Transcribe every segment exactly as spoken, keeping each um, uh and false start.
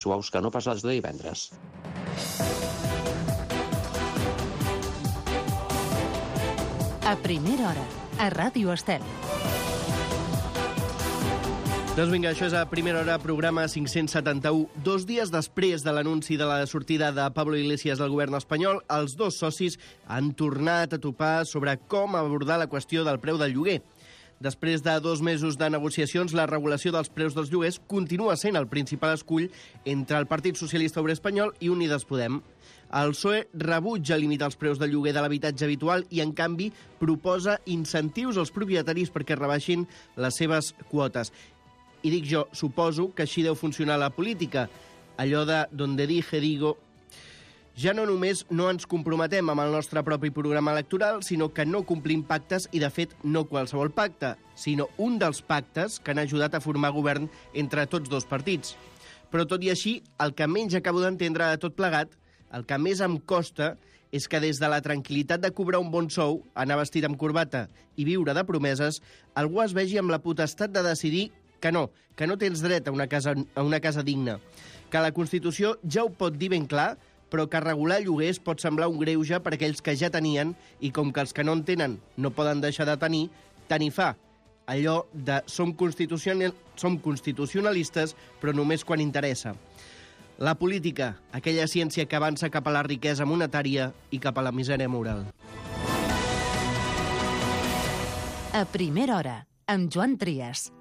suaus que no pas les de divendres. A primera hora, a Ràdio Estel. Doncs vinga, això és a primera hora, programa cinc-cents setanta-u. Dos dies després de l'anunci de la sortida de Pablo Iglesias del govern espanyol, els dos socis han tornat a topar sobre com abordar la qüestió del preu del lloguer. Després de dos mesos de negociacions, la regulació dels preus dels lloguers continua sent el principal escull entre el Partit Socialista Obrer Espanyol i Unides Podem. El P S O E rebutja limitar els preus del lloguer de l'habitatge habitual i, en canvi, proposa incentius als propietaris perquè rebaixin les seves quotes. I dic jo, suposo que així deu funcionar la política. Allò de donde dije digo. Ja no només no ens comprometem amb el nostre propi programa electoral, sinó que no complim pactes i, de fet, no qualsevol pacte, sinó un dels pactes que han ajudat a formar govern entre tots dos partits. Però, tot i així, el que menys acabo d'entendre de tot plegat, el que més em costa, és que des de la tranquil·litat de cobrar un bon sou, anar vestit amb corbata i viure de promeses, algú es vegi amb la potestat de decidir que no, que no tens dret a una casa, a una casa digna, que la Constitució ja ho pot dir ben clar, però que regular lloguers pot semblar un greuge per aquells que ja tenien i com que els que no en tenen no poden deixar de tenir, tant hi fa. Allò de som, constitucional, som constitucionalistes, però només quan interessa. La política, aquella ciència que avança cap a la riquesa monetària i cap a la misèria moral. A primera hora, amb Joan Trias.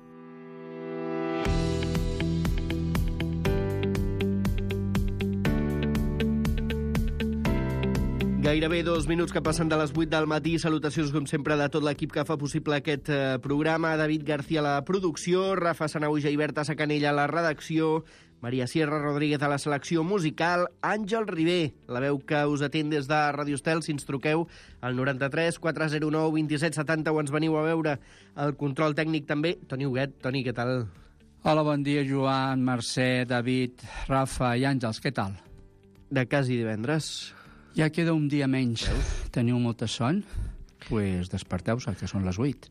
Gairebé dos minuts que passen de les vuit del matí. Salutacions, com sempre, de tot l'equip que fa possible aquest eh, programa. David García a la producció, Rafa Sanauja i Berta Sacanella a la redacció, Maria Sierra Rodríguez a la selecció musical, Àngel Ribé, la veu que us atén des de Ràdio Estel. Si ens truqueu al noranta-tres quatre zero nou dos set set zero o ens veniu a veure el control tècnic també. Toni Huguet. Toni, què tal? Hola, bon dia, Joan, Mercè, David, Rafa i Àngels, què tal? De quasi divendres. Ja queda un dia menys. Veus? Teniu molta son? Doncs pues desperteu-se, que són les vuit.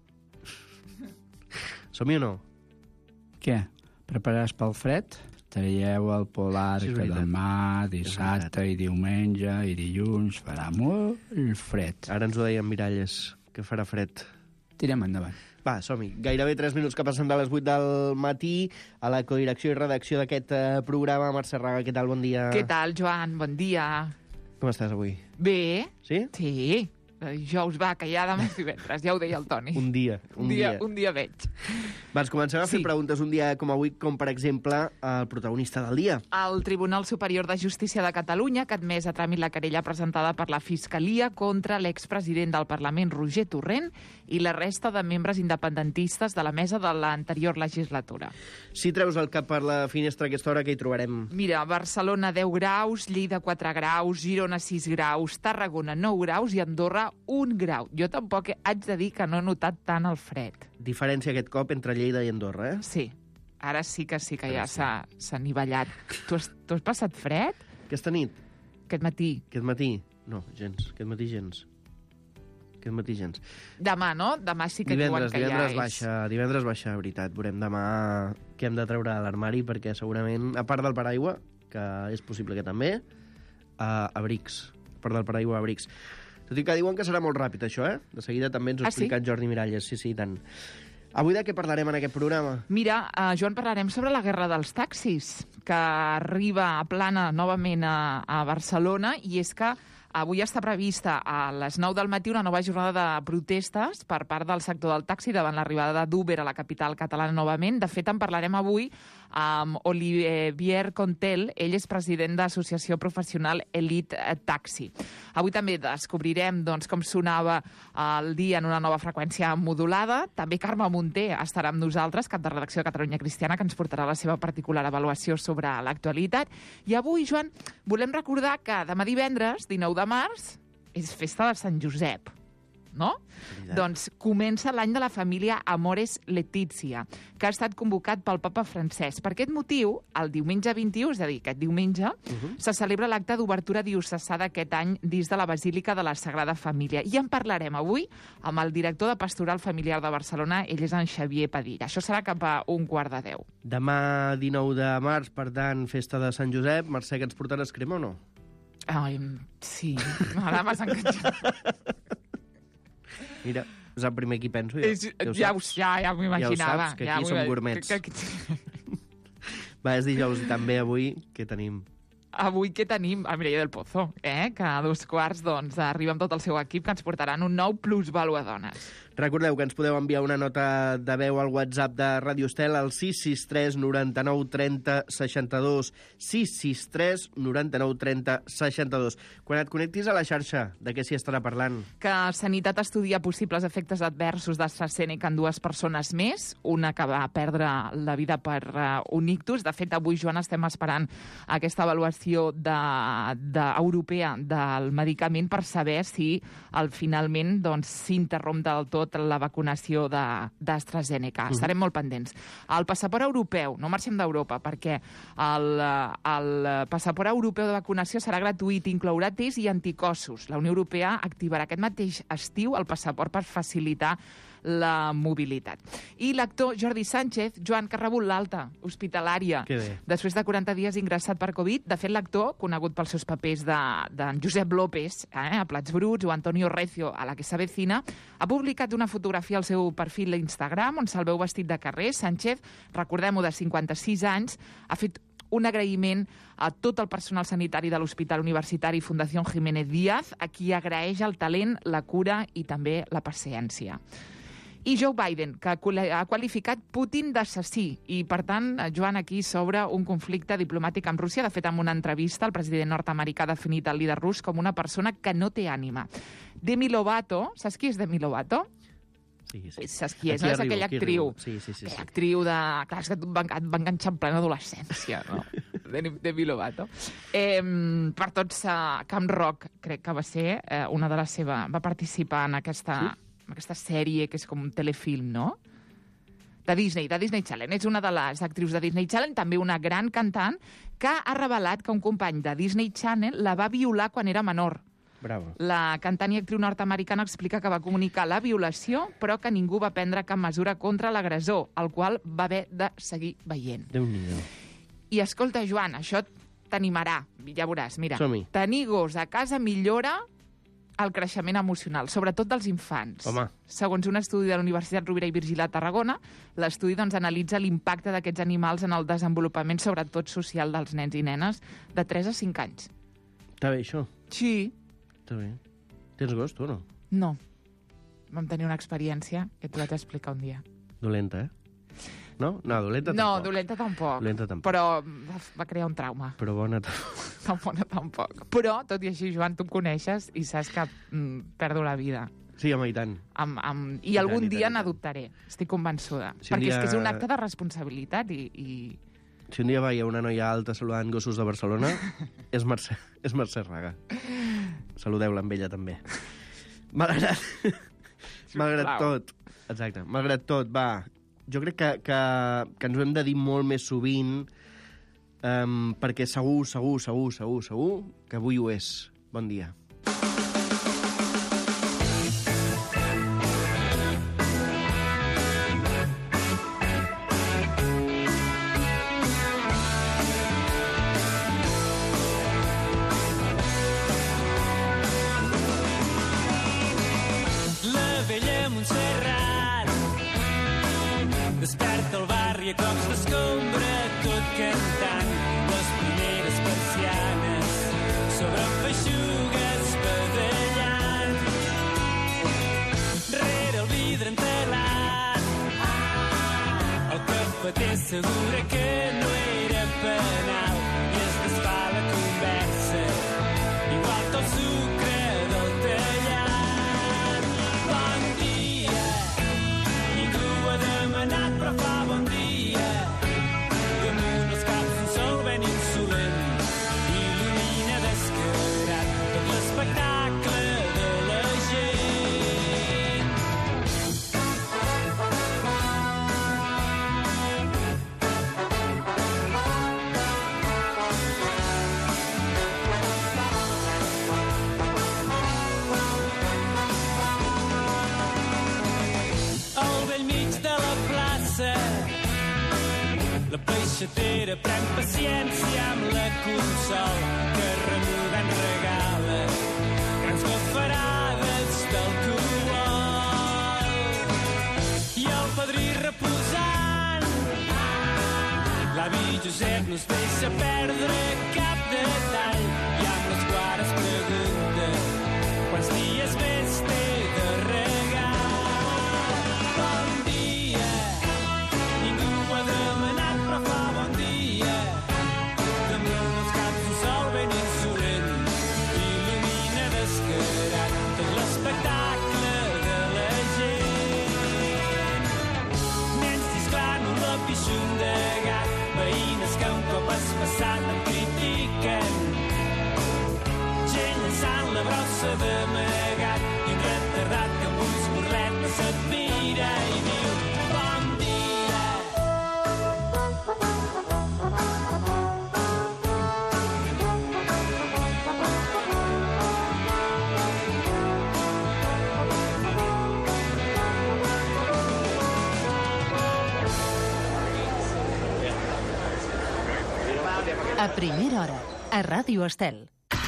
Som-hi o no? Què? Prepararàs pel fred? Traieu el polar Sí, que demà, dissabte i diumenge i dilluns farà molt fred. Ara ens ho deien Miralles, que farà fred. Tirem endavant. Va, som-hi. Gairebé tres minuts que passen de les vuit del matí. A la codirecció i redacció d'aquest eh, programa, Mercè Raga, què tal? Bon dia. Què tal, Joan? Bon dia. Com estàs avui? Bé. Sí? Sí. Dijous va, que ja demà és divendres, ja ho deia el Toni. Un dia, un, un dia. dia. Un dia veig. Doncs comencem a fer Sí. preguntes un dia com avui, com per exemple el protagonista del dia. El Tribunal Superior de Justícia de Catalunya, que ha admès a tràmit la querella presentada per la Fiscalia contra l'expresident del Parlament, Roger Torrent, i la resta de membres independentistes de la mesa de l'anterior legislatura. Si treus el cap per la finestra a aquesta hora, què hi trobarem? Mira, Barcelona deu graus, Lleida quatre graus, Girona sis graus, Tarragona nou graus i Andorra un grau. Jo tampoc haig de dir que no he notat tant el fred. Diferència aquest cop entre Lleida i Andorra, eh? Sí, ara sí que sí que ja Ara sí. s'ha s'ha anivellat. Tu has, tu has passat fred Aquesta nit, aquest matí? aquest matí, no, gens, aquest matí gens. Aquest matí gens. Demà, no? Demà sí que Divendres, diuen que divendres ja és... baixa, divendres baixa, veritat. Veurem demà què hem de treure a l'armari, perquè segurament, a part del paraigua, que és possible que també, uh, abrics. A part del paraigua, abrics. Tot i que diuen que serà molt ràpid, això, eh? De seguida també ens ho ha Ah, sí? explicat Jordi Miralles. Sí, sí, tant. Avui de què parlarem en aquest programa? Mira, uh, Joan, parlarem sobre la guerra dels taxis, que arriba a plana novament a, a Barcelona, i és que avui està prevista a les nou del matí una nova jornada de protestes per part del sector del taxi davant l'arribada d'Uber a la capital catalana novament. De fet, en parlarem avui amb Olivier Contel. Ell és president de l'Associació Professional Elite Taxi. Avui també descobrirem doncs, com sonava el dia en una nova freqüència modulada. També Carme Munté estarà amb nosaltres, cap de redacció de Catalunya Cristiana, que ens portarà la seva particular avaluació sobre l'actualitat. I avui, Joan, volem recordar que demà divendres, dinou de març, és festa de Sant Josep. no? Doncs comença l'any de la família Amores Letizia, que ha estat convocat pel papa Francesc. Per aquest motiu, el diumenge vint-i-u, és a dir, aquest diumenge, uh-huh. se celebra l'acte d'obertura diocesà d'aquest any dins de la Basílica de la Sagrada Família. I en parlarem avui amb el director de Pastoral Familiar de Barcelona, ell és en Xavier Padilla. Això serà cap a un quart de deu. Demà dinou de març, per tant, festa de Sant Josep. Mercè, que ens portaràs crema o no? Ai, sí, ara m'has enganxat. Mira, és el primer que hi penso. Jo. És, ja, ho, ja, ja m'ho imaginava. Ja ho saps, que ja aquí som gourmets. Que, que... Va, és dijous i també avui què tenim? Avui què tenim? A Mireia del Pozo, eh? que a dos quarts doncs, arriba amb tot el seu equip que ens portaran un nou plusvàlua dones. Recordeu que ens podeu enviar una nota de veu al WhatsApp de Ràdio Estel al sis sis tres noranta-nou trenta seixanta-dos, sis sis tres noranta-nou trenta seixanta-dos. Quan et connectis a la xarxa, de què s'hi estarà parlant? Que Sanitat estudia possibles efectes adversos d'AstraZeneca en dues persones més, una que va perdre la vida per uh, un ictus. De fet, avui, Joan, estem esperant aquesta avaluació de, de, europea del medicament per saber si al finalment doncs, s'interromp del tot la vacunació d'AstraZeneca. Uh-huh. Estarem molt pendents. El passaport europeu, no marxem d'Europa, perquè el, el passaport europeu de vacunació serà gratuït, inclourà tests i anticossos. La Unió Europea activarà aquest mateix estiu el passaport per facilitar la mobilitat. I l'actor Jordi Sánchez, Joan, que ha rebut l'alta hospitalària després de quaranta dies ingressat per Covid. De fet, l'actor, conegut pels seus papers d'en de, de Josep López, eh, a Plats Bruts, o Antonio Recio, a La que s'avecina, ha publicat una fotografia al seu perfil d'Instagram on se'l veu vestit de carrer. Sánchez, recordem-ho, de cinquanta-sis anys, ha fet un agraïment a tot el personal sanitari de l'Hospital Universitari Fundació Jiménez Díaz, a qui agraeix el talent, la cura i també la paciència. I Joe Biden, que ha qualificat Putin d'assassí. I, per tant, Joan, aquí s'obre un conflicte diplomàtic amb Rússia. De fet, en una entrevista, el president nord-americà ha definit el líder rus com una persona que no té ànima. Demi Lovato, saps qui és Demi Lovato? Sí, sí. Saps qui és? No? És aquella actriu. Sí, sí, sí, aquella sí. actriu de... Clar, és que et va, et va enganxar en plena adolescència, no? Demi Lovato. Eh, per tots, uh, Camp Rock, crec que va ser eh, una de les seves... Va participar en aquesta... Sí? aquesta sèrie que és com un telefilm, no? De Disney, de Disney Channel. És una de les actrius de Disney Channel, també una gran cantant, que ha revelat que un company de Disney Channel la va violar quan era menor. Bravo. La cantant i actriu nord-americana explica que va comunicar la violació, però que ningú va prendre cap mesura contra l'agressor, el qual va haver de seguir veient. Déu-n'hi-do. I escolta, Joan, això t'animarà. Ja veuràs, mira. Som-hi. Tenir gos a casa millora el creixement emocional, sobretot dels infants. Home. Segons un estudi de la Universitat Rovira i Virgili a Tarragona, l'estudi doncs, analitza l'impacte d'aquests animals en el desenvolupament, sobretot social, dels nens i nenes de tres a cinc anys. Està bé, això? Sí. Està bé. Tens gos, tu, no? No. Vam tenir una experiència que t'ho vaig explicar un dia. Dolenta, eh? No? No, dolenta tampoc. No, dolenta tampoc. Dolenta tampoc. Però va crear un trauma. Però bona tampoc. Tan bona tampoc. Però, tot i així, Joan, tu em coneixes i saps que mm, perdo la vida. Sí, home, i tant. Amb, amb... I, I algun tant, dia n'adoptaré, estic convençuda. Si perquè dia... és que és un acte de responsabilitat i... i... Si un dia veia una noia alta saludant gossos de Barcelona, és Mercè, és Mercè Raga. Saludeu-la amb ella, també. Malgrat... Malgrat tot. Exacte. Malgrat tot, va... Jo crec que, que, que ens ho hem de dir molt més sovint, um, perquè segur, segur, segur, segur, segur que avui ho és. Bon dia. La vella Montserrat desperta el barri a cops d'escombra, tot cantant les primeres persianes sobre feixugues badallant. Rere el vidre entelat, el cafeter assegura que no era penal i es desfà la conversa, igual que el sucre del tallat. Bon dia, ningú ha demanat però fa bon dia, damunt els caps un paciència amb la consol que remugant regala grans gafarades d'alcohol. I el padrí reposant, l'avi Josep no es deixa perdre cap detall i amb les guares pregunta quants dies més té de regal. Bon dia, ningú ho ha demanat però fa bon dia. Damunt els caps un sol ben insolent il·lumina descarat tot l'espectacle de la gent. Nens xisclant un lapixum de gat, veïnes que un cop has passat em critiquen, gent llançant la brossa d'amagat i un retardat que amb ulls burletes se't mira i diu bon dia. A primera hora, a Ràdio Estel.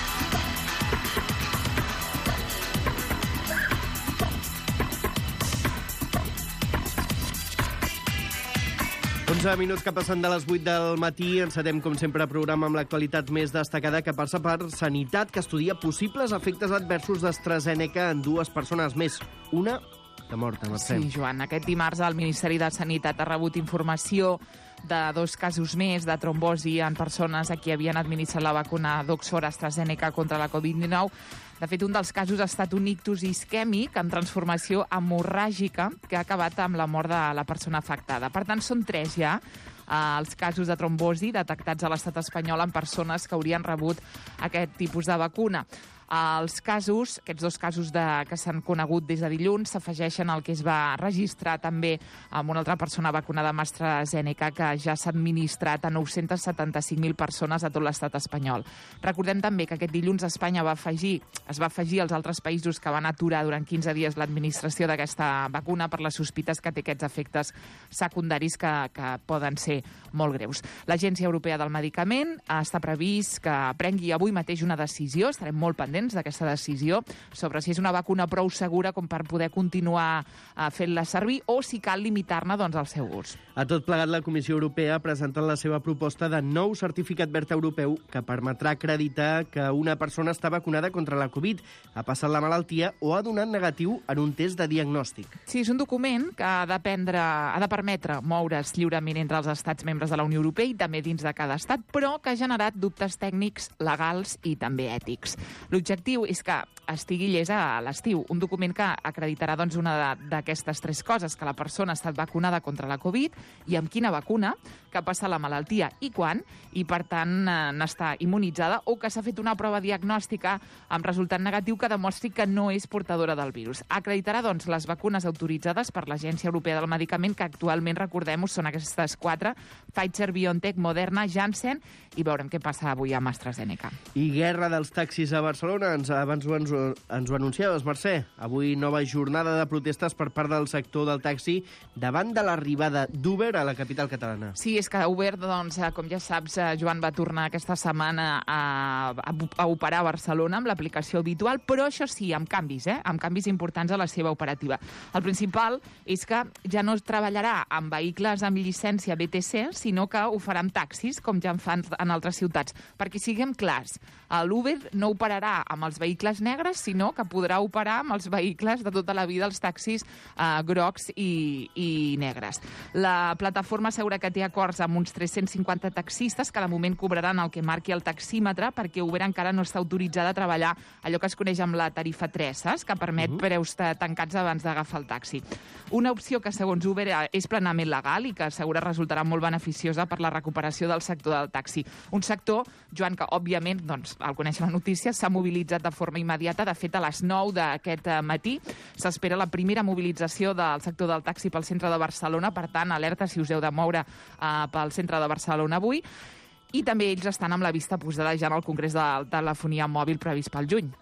onze minuts que passen de les vuit del matí. Encetem, com sempre, programa amb l'actualitat més destacada que passa per Sanitat, que estudia possibles efectes adversos d'AstraZeneca en dues persones més. Una de morta, Mercè. Sí, Joan, aquest dimarts el Ministeri de Sanitat ha rebut informació de dos casos més de trombosi en persones a qui havien administrat la vacuna d'Oxford AstraZeneca contra la covid dinou. De fet, un dels casos ha estat un ictus isquèmic amb transformació hemorràgica que ha acabat amb la mort de la persona afectada. Per tant, són tres ja eh, els casos de trombosi detectats a l'estat espanyol en persones que haurien rebut aquest tipus de vacuna. Els casos, aquests dos casos de, que s'han conegut des de dilluns, s'afegeixen al que es va registrar també amb una altra persona vacunada amb AstraZeneca que ja s'ha administrat a nou-cents setanta-cinc mil persones a tot l'estat espanyol. Recordem també que aquest dilluns Espanya va afegir, es va afegir als altres països que van aturar durant quinze dies l'administració d'aquesta vacuna per les sospites que té aquests efectes secundaris que, que poden ser molt greus. L'Agència Europea del Medicament està previst que prengui avui mateix una decisió, estarem molt pendents d'aquesta decisió sobre si és una vacuna prou segura com per poder continuar uh, fent-la servir o si cal limitar-ne doncs, el seu ús. A tot plegat, la Comissió Europea ha presentat la seva proposta de nou certificat verd europeu que permetrà acreditar que una persona està vacunada contra la Covid, ha passat la malaltia o ha donat negatiu en un test de diagnòstic. Sí, és un document que ha de, prendre, ha de permetre moure's lliurement entre els estats membres de la Unió Europea i també dins de cada estat, però que ha generat dubtes tècnics, legals i també ètics. L'objectiu és que estigui llest a l'estiu, un document que acreditarà doncs, una d'aquestes tres coses, que la persona ha estat vacunada contra la Covid i amb quina vacuna, que ha passat la malaltia i quan, i per tant n'està immunitzada, o que s'ha fet una prova diagnòstica amb resultat negatiu que demostri que no és portadora del virus. Acreditarà doncs, les vacunes autoritzades per l'Agència Europea del Medicament, que actualment, recordem-ho, són aquestes quatre, Pfizer, BioNTech, Moderna, Janssen, i veurem què passa avui amb AstraZeneca. I guerra dels taxis a Barcelona, ens, abans ho, ens, ens ho anunciaves, Mercè. Avui nova jornada de protestes per part del sector del taxi davant de l'arribada d'Uber a la capital catalana. Sí, és que Uber, doncs, com ja saps, Joan, va tornar aquesta setmana a, a, a operar a Barcelona amb l'aplicació habitual, però això sí, amb canvis, eh? amb canvis importants a la seva operativa. El principal és que ja no treballarà amb vehicles amb llicència B T C, sinó que ho farà amb taxis, com ja en fan en altres ciutats. Perquè siguem clars, l'Uber no operarà amb els vehicles negres, sinó que podrà operar amb els vehicles de tota la vida, els taxis eh, grocs i, i negres. La plataforma assegura que té acords amb uns tres-cents cinquanta taxistes que de moment cobraran el que marqui el taxímetre, perquè Uber encara no està autoritzada a treballar allò que es coneix amb la tarifa tres, saps? Que permet uh-huh. preus tancats abans d'agafar el taxi. Una opció que, segons Uber, és plenament legal i que assegura resultarà molt beneficiosa per la recuperació del sector del taxi. Un sector, Joan, que òbviament, doncs, al conèixer la notícia, s'ha mobilitzat de forma immediata. De fet, a les nou d'aquest matí s'espera la primera mobilització del sector del taxi pel centre de Barcelona. Per tant, alerta si us heu de moure eh, pel centre de Barcelona avui. I també ells estan amb la vista posada ja en el Congrés de Telefonia Mòbil previst pel juny.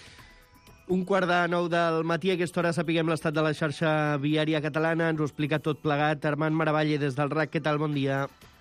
Un quart de nou del matí, a aquesta hora sapiguem l'estat de la xarxa viària catalana. Ens ho explica tot plegat Armand Maravalle des del R A C. Què tal? Bon dia.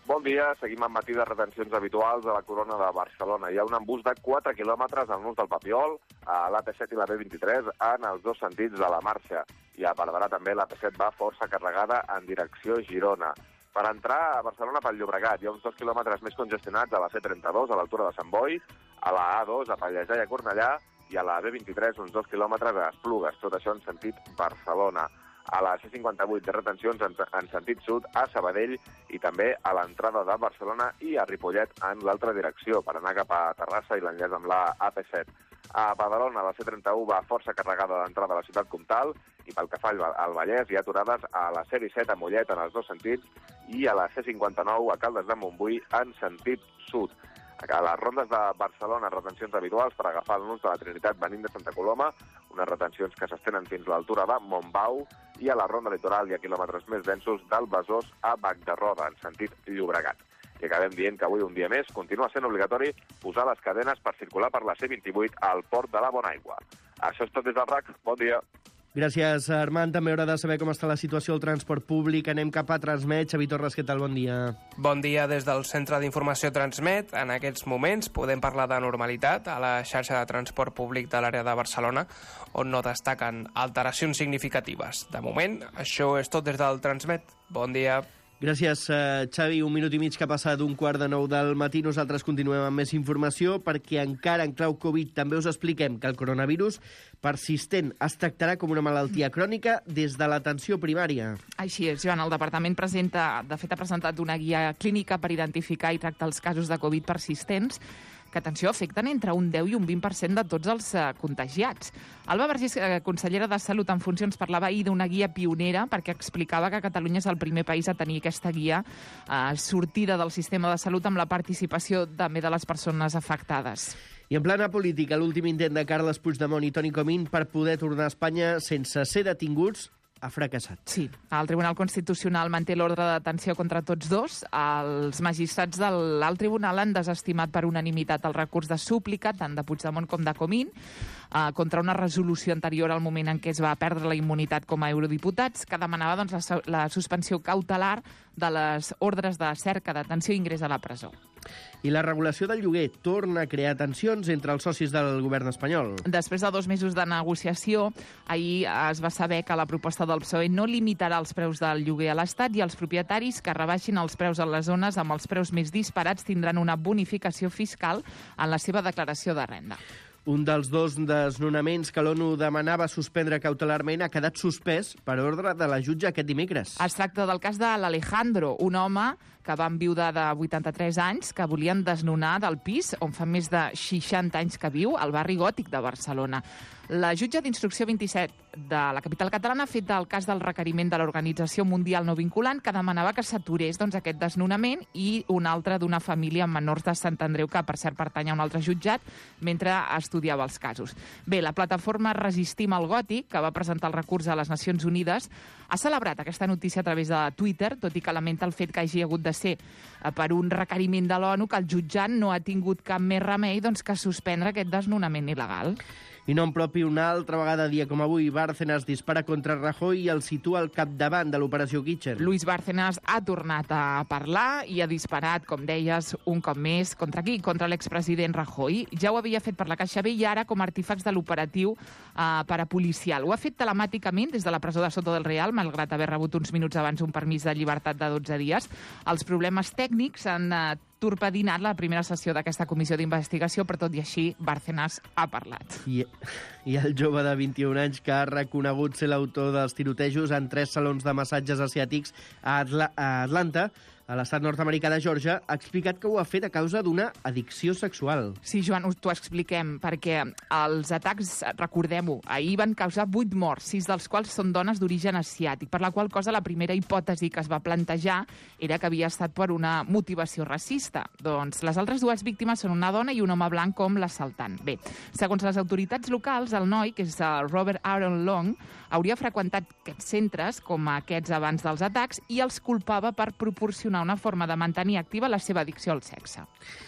Bon dia, seguim amb matí de retencions habituals a la Corona de Barcelona. Hi ha un embús de quatre quilòmetres al nus del Papiol, a l'A P set i la B vint-i-tres, en els dos sentits de la marxa. I a Barberà també la P set va força carregada en direcció Girona. Per entrar a Barcelona pel Llobregat hi ha uns dos quilòmetres més congestionats a la C trenta-dos, a l'altura de Sant Boi, a la A dos, a Pallejà i a Cornellà, i a la B vint-i-tres uns dos quilòmetres a Esplugues, tot això en sentit Barcelona. A la C cinquanta-vuit de retencions en, en sentit sud a Sabadell i també a l'entrada de Barcelona i a Ripollet en l'altra direcció, per anar cap a Terrassa i l'enllaç amb la A P set. A Badalona la C trenta-u va força carregada d'entrada a la ciutat comtal i pel que fa al Vallès hi ha aturades a la C disset a Mollet en els dos sentits i a la C cinquanta-nou a Caldes de Montbui en sentit sud. A les rondes de Barcelona, retencions habituals per agafar el nus de la Trinitat venint de Santa Coloma, unes retencions que s'estenen fins a l'altura de Montbau, i a la ronda litoral hi ha quilòmetres més densos del Besòs a Bac de Roda, en sentit Llobregat. I acabem dient que avui, un dia més, continua sent obligatori posar les cadenes per circular per la C vint-i-vuit al port de la Bonaigua. Això és tot des del R A C. Bon dia. Gràcies, Armand. També haurà de saber com està la situació al transport públic. Anem cap a Transmet. Xavi Torres, què tal? Bon dia. Bon dia des del Centre d'Informació Transmet. En aquests moments podem parlar de normalitat a la xarxa de transport públic de l'àrea de Barcelona, on no destaquen alteracions significatives. De moment, això és tot des del Transmet. Bon dia. Gràcies, Xavi. Un minut i mig que ha passat d'un quart de nou del matí. Nosaltres continuem amb més informació perquè encara en clau Covid també us expliquem que el coronavirus persistent es tractarà com una malaltia crònica des de l'atenció primària. Així és, Joan. El departament presenta, de fet ha presentat una guia clínica per identificar i tractar els casos de Covid persistents que, atenció, afecten entre un deu i un vint per cent de tots els eh, contagiats. Alba Vergés, eh, consellera de Salut en funcions, parlava ahir d'una guia pionera perquè explicava que Catalunya és el primer país a tenir aquesta guia eh, sortida del sistema de salut amb la participació també de les persones afectades. I en plana política, l'últim intent de Carles Puigdemont i Toni Comín per poder tornar a Espanya sense ser detinguts ha fracassat. Sí, el Tribunal Constitucional manté l'ordre de detenció contra tots dos. Els magistrats de l'alt tribunal han desestimat per unanimitat el recurs de súplica, tant de Puigdemont com de Comín, eh, contra una resolució anterior al moment en què es va perdre la immunitat com a eurodiputats, que demanava doncs, la, la suspensió cautelar de les ordres de cerca, detenció i ingrés a la presó. I la regulació del lloguer torna a crear tensions entre els socis del govern espanyol. Després de dos mesos de negociació, ahir es va saber que la proposta del P S O E no limitarà els preus del lloguer a l'Estat i els propietaris que rebaixin els preus a les zones amb els preus més disparats tindran una bonificació fiscal en la seva declaració de renda. Un dels dos desnonaments que l'ONU demanava suspendre cautelarment ha quedat suspès per ordre de la jutge aquest dimecres. Es tracta del cas de l'Alejandro, un home que va enviudar de vuitanta-tres anys, que volien desnonar del pis on fa més de seixanta anys que viu, al barri gòtic de Barcelona. La jutge d'instrucció vint-i-set de la capital catalana ha fet el cas del requeriment de l'Organització Mundial No Vinculant que demanava que s'aturés doncs, aquest desnonament i un altre d'una família amb menors de Sant Andreu, que per cert pertany a un altre jutjat, mentre estudiava els casos. Bé, la plataforma Resistim al Gòtic, que va presentar el recurs a les Nacions Unides, ha celebrat aquesta notícia a través de Twitter, tot i que lamenta el fet que hagi hagut de ser per un requeriment de l'ONU que el jutjat no ha tingut cap més remei doncs, que suspendre aquest desnonament il·legal. I nom propi, una altra vegada, dia com avui, Bárcenas dispara contra Rajoy i el situa al capdavant de l'operació Kitchen. Luis Bárcenas ha tornat a parlar i ha disparat, com deies, un cop més. Contra qui? Contra l'expresident Rajoy. Ja ho havia fet per la Caixa B i ara com a artífex de l'operatiu eh, parapolicial. Ho ha fet telemàticament des de la presó de Soto del Real, malgrat haver rebut uns minuts abans un permís de llibertat de dotze dies. Els problemes tècnics han eh, torpedinat la primera sessió d'aquesta comissió d'investigació, però tot i així Bárcenas ha parlat. I, i el jove de vint-i-un anys que ha reconegut ser l'autor dels tirotejos en tres salons de massatges asiàtics a, Atla a Atlanta, a l'estat nord-americà de Georgia, ha explicat que ho ha fet a causa d'una addicció sexual. Sí, Joan, t'ho expliquem, perquè els atacs, recordem-ho, ahir van causar vuit morts, sis dels quals són dones d'origen asiàtic, per la qual cosa la primera hipòtesi que es va plantejar era que havia estat per una motivació racista. Doncs les altres dues víctimes són una dona i un home blanc com l'assaltant. Bé, segons les autoritats locals, el noi, que és el Robert Aaron Long, hauria freqüentat aquests centres com aquests abans dels atacs i els culpava per proporcionar una forma de mantenir activa la seva addicció al sexe.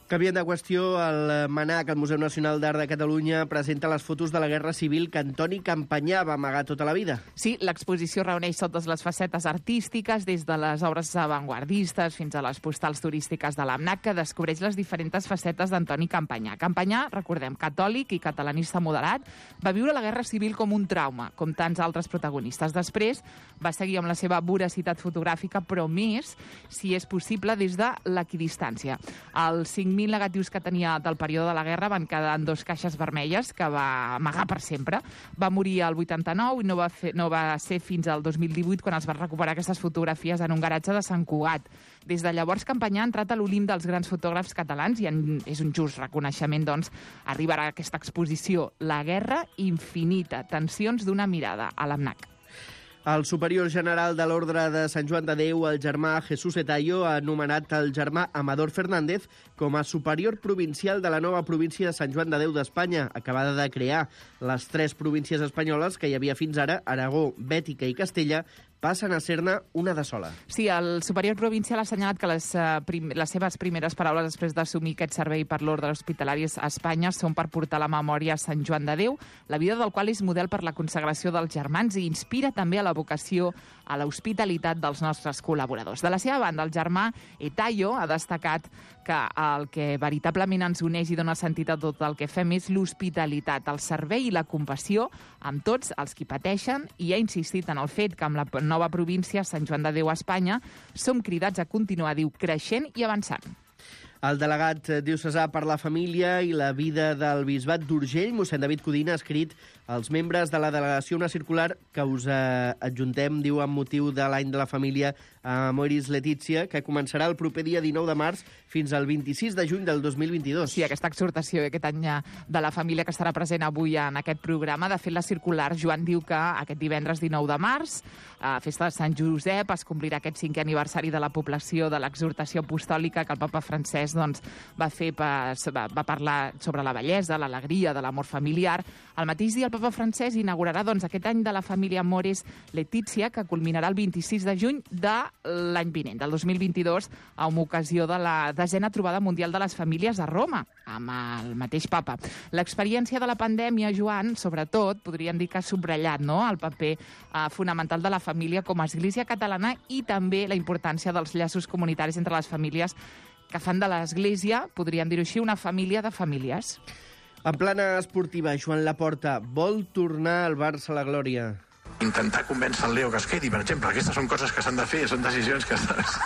Canviant de qüestió, el MNAC, el Museu Nacional d'Art de Catalunya, presenta les fotos de la Guerra Civil que Antoni Campanyà va amagar tota la vida. Sí, l'exposició reuneix totes les facetes artístiques, des de les obres avantguardistes fins a les postals turístiques de l'AMNAC, que descobreix les diferents facetes d'Antoni Campanyà. Campanyà, recordem, catòlic i catalanista moderat, va viure la Guerra Civil com un trauma, com tants altres protagonistes. Després va seguir amb la seva voracitat fotogràfica, però més, si és possible, des de l'equidistància. Els cinc mil negatius que tenia del període de la guerra van quedar en dos caixes vermelles que va amagar per sempre. Va morir al vuitanta-nou i no va, fer, no va ser fins al dos mil divuit quan es van recuperar aquestes fotografies en un garatge de Sant Cugat. Des de llavors, Campanyà ha entrat a l'Olimp dels grans fotògrafs catalans i en, és un just reconeixement, doncs, arribarà a aquesta exposició La guerra infinita, tensions d'una mirada, a l'AMNAC. El superior general de l'Ordre de Sant Joan de Déu, el germà Jesús Etayo, ha anomenat el germà Amador Fernández com a superior provincial de la nova província de Sant Joan de Déu d'Espanya, acabada de crear. Les tres províncies espanyoles que hi havia fins ara, Aragó, Bètica i Castella, passen a ser-ne una de sola. Sí, el superior provincial ha assenyalat que les, uh, prim les seves primeres paraules després d'assumir aquest servei per l'ordre hospitalari a Espanya són per portar la memòria a Sant Joan de Déu, la vida del qual és model per la consagració dels germans i inspira també a la vocació a l'hospitalitat dels nostres col·laboradors. De la seva banda, el germà Etayo ha destacat que el que veritablement ens uneix i dona sentit a tot el que fem és l'hospitalitat, el servei i la compassió amb tots els qui pateixen, i ha insistit en el fet que amb la nova província, Sant Joan de Déu a Espanya, som cridats a continuar, diu, creixent i avançant. El delegat diocesà per la família i la vida del bisbat d'Urgell, mossèn David Codina, ha escrit als membres de la delegació una circular que us eh, adjuntem, diu, amb motiu de l'any de la família a Amoris Letizia, que començarà el proper dia dinou de març fins al vint-i-sis de juny del dos mil vint-i-dos. Sí, aquesta exhortació aquest any de la família que estarà present avui en aquest programa. De fet, la circular, Joan, diu que aquest divendres dinou de març, a festa de Sant Josep, es complirà aquest cinquè aniversari de la població de l'exhortació apostòlica que el papa francès doncs, va fer, per, va, va parlar sobre la bellesa, l'alegria, de l'amor familiar. El mateix dia el papa francès inaugurarà doncs, aquest any de la família Amoris Letizia, que culminarà el vint-i-sis de juny de l'any vinent, del dos mil vint-i-dos, amb ocasió de la desena trobada mundial de les famílies a Roma, amb el mateix papa. L'experiència de la pandèmia, Joan, sobretot, podríem dir que ha subratllat, no?, el paper eh, fonamental de la família com a església catalana i també la importància dels llaços comunitaris entre les famílies que fan de l'església, podríem dir-ho així, una família de famílies. En plana esportiva, Joan Laporta vol tornar al Barça a la glòria. Intentar convèncer el Leo que es quedi, per exemple. Aquestes són coses que s'han de fer, són decisions que...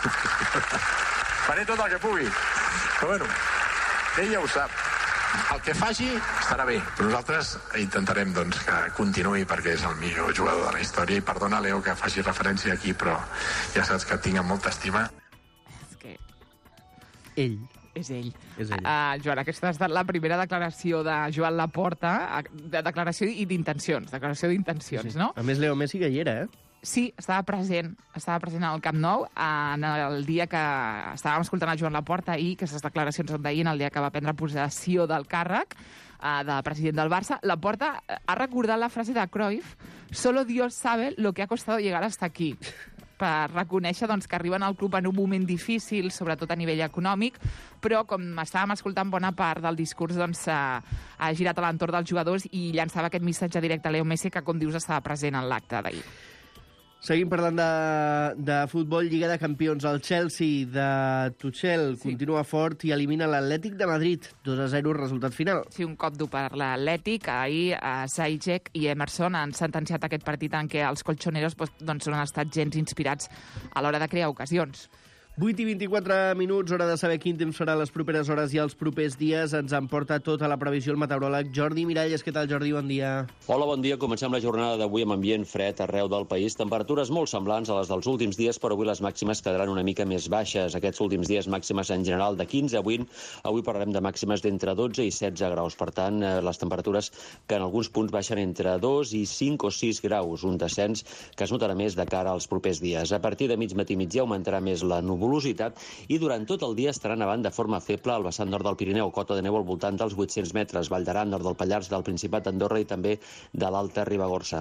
Faré tot el que pugui. Però bueno, ell ja ho sap. El que faci estarà bé. Però nosaltres intentarem doncs, que continuï perquè és el millor jugador de la història. I perdona, Leo, que faci referència aquí, però ja saps que et tinc amb molta estima. És que... Ell. És ell. És ell. Uh, Joan, aquesta ha estat la primera declaració de Joan Laporta, de declaració i d'intencions, declaració d'intencions, sí. No? A més, Leo Messi que hi era, eh? Sí, estava present, estava present al Camp Nou en el dia que estàvem escoltant a Joan Laporta ahir, que aquestes declaracions on deien el dia que va prendre possessió del càrrec uh, de president del Barça. Laporta ha recordat la frase de Cruyff: «Solo Dios sabe lo que ha costado llegar hasta aquí», per reconèixer doncs, que arriben al club en un moment difícil, sobretot a nivell econòmic, però com estàvem escoltant bona part del discurs, doncs, ha, ha girat a l'entorn dels jugadors i llançava aquest missatge directe a Leo Messi, que, com dius, estava present en l'acte d'ahir. Seguim parlant de, de futbol, Lliga de Campions. El Chelsea de Tuchel sí. continua fort i elimina l'Atlètic de Madrid. dos a zero, resultat final. Sí, un cop dur per l'Atlètic. Ahir eh, Zajec i Emerson han sentenciat aquest partit en què els colchoneros doncs, no han estat gens inspirats a l'hora de crear ocasions. vuit i vint-i-quatre minuts, hora de saber quin temps serà les properes hores i els propers dies. Ens emporta tota la previsió el meteoròleg Jordi Miralles. Què tal, Jordi? Bon dia. Hola, bon dia. Comencem la jornada d'avui amb ambient fred arreu del país. Temperatures molt semblants a les dels últims dies, però avui les màximes quedaran una mica més baixes. Aquests últims dies màximes en general de quinze a vint. Avui parlarem de màximes d'entre dotze i setze graus. Per tant, les temperatures que en alguns punts baixen entre dos i cinc o sis graus. Un descens que es notarà més de cara als propers dies. A partir de mig matí migdia augmentarà més la nuvolositat i durant tot el dia estaran nevant de forma feble al vessant nord del Pirineu, cota de neu al voltant dels vuit-cents metres, Vall d'Aran, nord del Pallars, del Principat d'Andorra i també de l'Alta Ribagorça.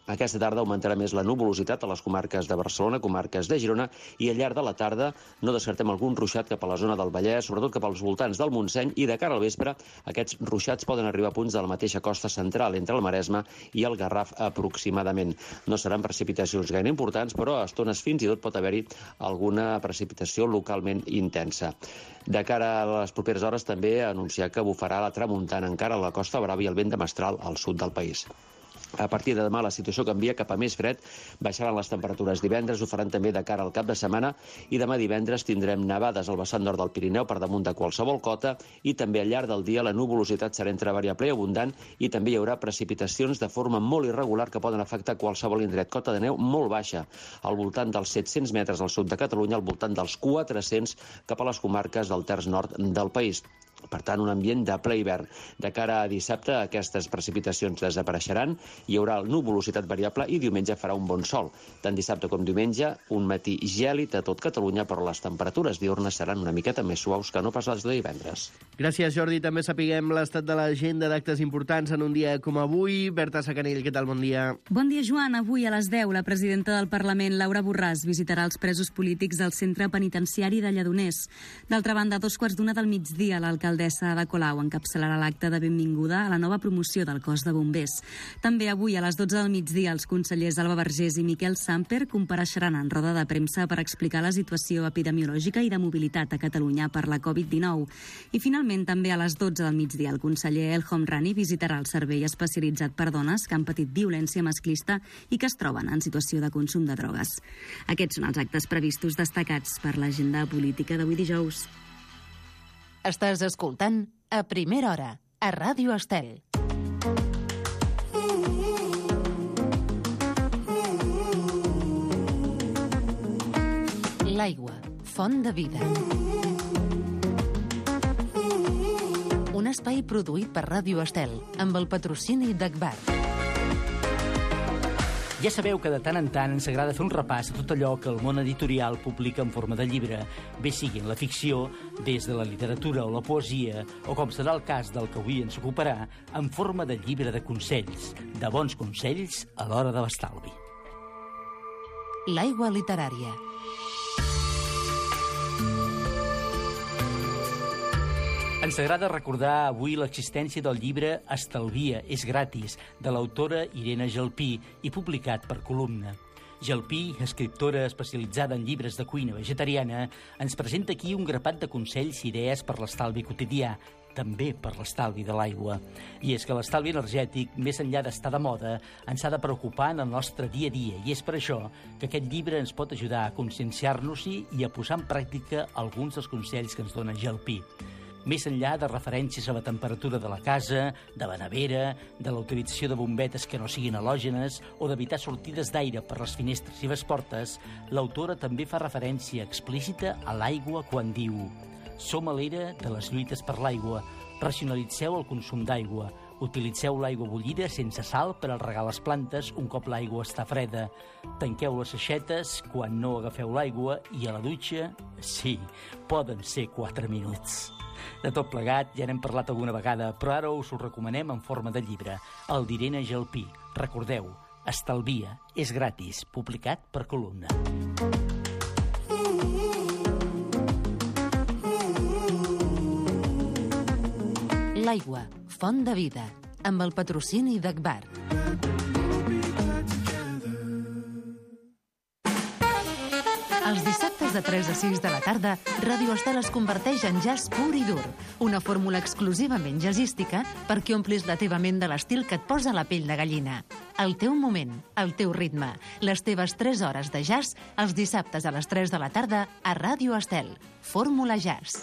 Aquesta tarda augmentarà més la nuvolositat a les comarques de Barcelona, comarques de Girona, i al llarg de la tarda no descartem algun ruixat cap a la zona del Vallès, sobretot cap als voltants del Montseny, i de cara al vespre aquests ruixats poden arribar a punts de la mateixa costa central, entre el Maresme i el Garraf aproximadament. No seran precipitacions gaire importants, però a estones fins i tot pot haver-hi alguna precipitació localment intensa. De cara a les properes hores també anunciar que bufarà la tramuntana encara a la Costa Brava i el vent de mestral al sud del país. A partir de demà la situació canvia cap a més fred, baixaran les temperatures divendres, ho faran també de cara al cap de setmana, i demà divendres tindrem nevades al vessant nord del Pirineu per damunt de qualsevol cota, i també al llarg del dia la nuvolositat serà entre variable i abundant, i també hi haurà precipitacions de forma molt irregular que poden afectar qualsevol indret. Cota de neu molt baixa, al voltant dels set-cents metres al sud de Catalunya, al voltant dels quatre-cents cap a les comarques del terç nord del país. Per tant, un ambient de ple hivern. De cara a dissabte, aquestes precipitacions desapareixeran, hi haurà nuvolositat variable i diumenge farà un bon sol. Tant dissabte com diumenge, un matí gèlid a tot Catalunya, però les temperatures diurnes seran una miqueta més suaus que no pas les de divendres. Gràcies, Jordi. També sapiguem l'estat de l'agenda d'actes importants en un dia com avui. Berta Sacanell, què tal? Bon dia. Bon dia, Joan. Avui a les deu, la presidenta del Parlament, Laura Borràs, visitarà els presos polítics del centre penitenciari de Lledoners. D'altra banda, a dos quarts d'una del migdia, l'alcaldessa Ada Colau encapçalarà l'acte de benvinguda a la nova promoció del cos de bombers. També avui, a les dotze del migdia, els consellers Alba Vergés i Miquel Samper compareixeran en roda de premsa per explicar la situació epidemiològica i de mobilitat a Catalunya per la covid dinou. I finalment, també a les dotze del migdia, el conseller El Homrani visitarà el servei especialitzat per dones que han patit violència masclista i que es troben en situació de consum de drogues. Aquests són els actes previstos destacats per l'agenda política d'avui dijous. Estàs escoltant A Primera Hora, a Ràdio Estel. L'aigua, font de vida. Un espai produït per Ràdio Estel, amb el patrocini d'Agbar. Ja sabeu que de tant en tant ens agrada fer un repàs a tot allò que el món editorial publica en forma de llibre, bé sigui en la ficció, des de la literatura o la poesia, o com serà el cas del que avui ens ocuparà, en forma de llibre de consells, de bons consells a l'hora de l'estalvi. L'aigua literària. Ens agrada recordar avui l'existència del llibre Estalvia, és gratis, de l'autora Irene Gelpí i publicat per Columna. Gelpí, escriptora especialitzada en llibres de cuina vegetariana, ens presenta aquí un grapat de consells i idees per l'estalvi quotidià, també per l'estalvi de l'aigua. I és que l'estalvi energètic, més enllà d'estar de moda, ens ha de preocupar en el nostre dia a dia, i és per això que aquest llibre ens pot ajudar a conscienciar-nos-hi i a posar en pràctica alguns dels consells que ens dona Gelpí. Més enllà de referències a la temperatura de la casa, de la nevera, de la utilització de bombetes que no siguin halògenes o d'evitar sortides d'aire per les finestres i les portes, l'autora també fa referència explícita a l'aigua quan diu: «Som a l'era de les lluites per l'aigua. Racionalitzeu el consum d'aigua. Utilitzeu l'aigua bullida sense sal per al regar les plantes un cop l'aigua està freda. Tanqueu les aixetes quan no agafeu l'aigua i a la dutxa, sí, poden ser quatre minuts». De tot plegat ja n'hem parlat alguna vegada, però ara us ho recomanem en forma de llibre, el d'Irene Gelpí. Recordeu, Estalvia, és gratis, publicat per Columna. L'aigua, font de vida, amb el patrocini d'Agbar. Els dissabtes de tres a sis de la tarda, Ràdio Estel es converteix en jazz pur i dur, una fórmula exclusivament jazzística perquè omplis la teva ment de l'estil que et posa la pell de gallina. El teu moment, el teu ritme, les teves tres hores de jazz, els dissabtes a les tres de la tarda a Ràdio Estel. Fórmula Jazz.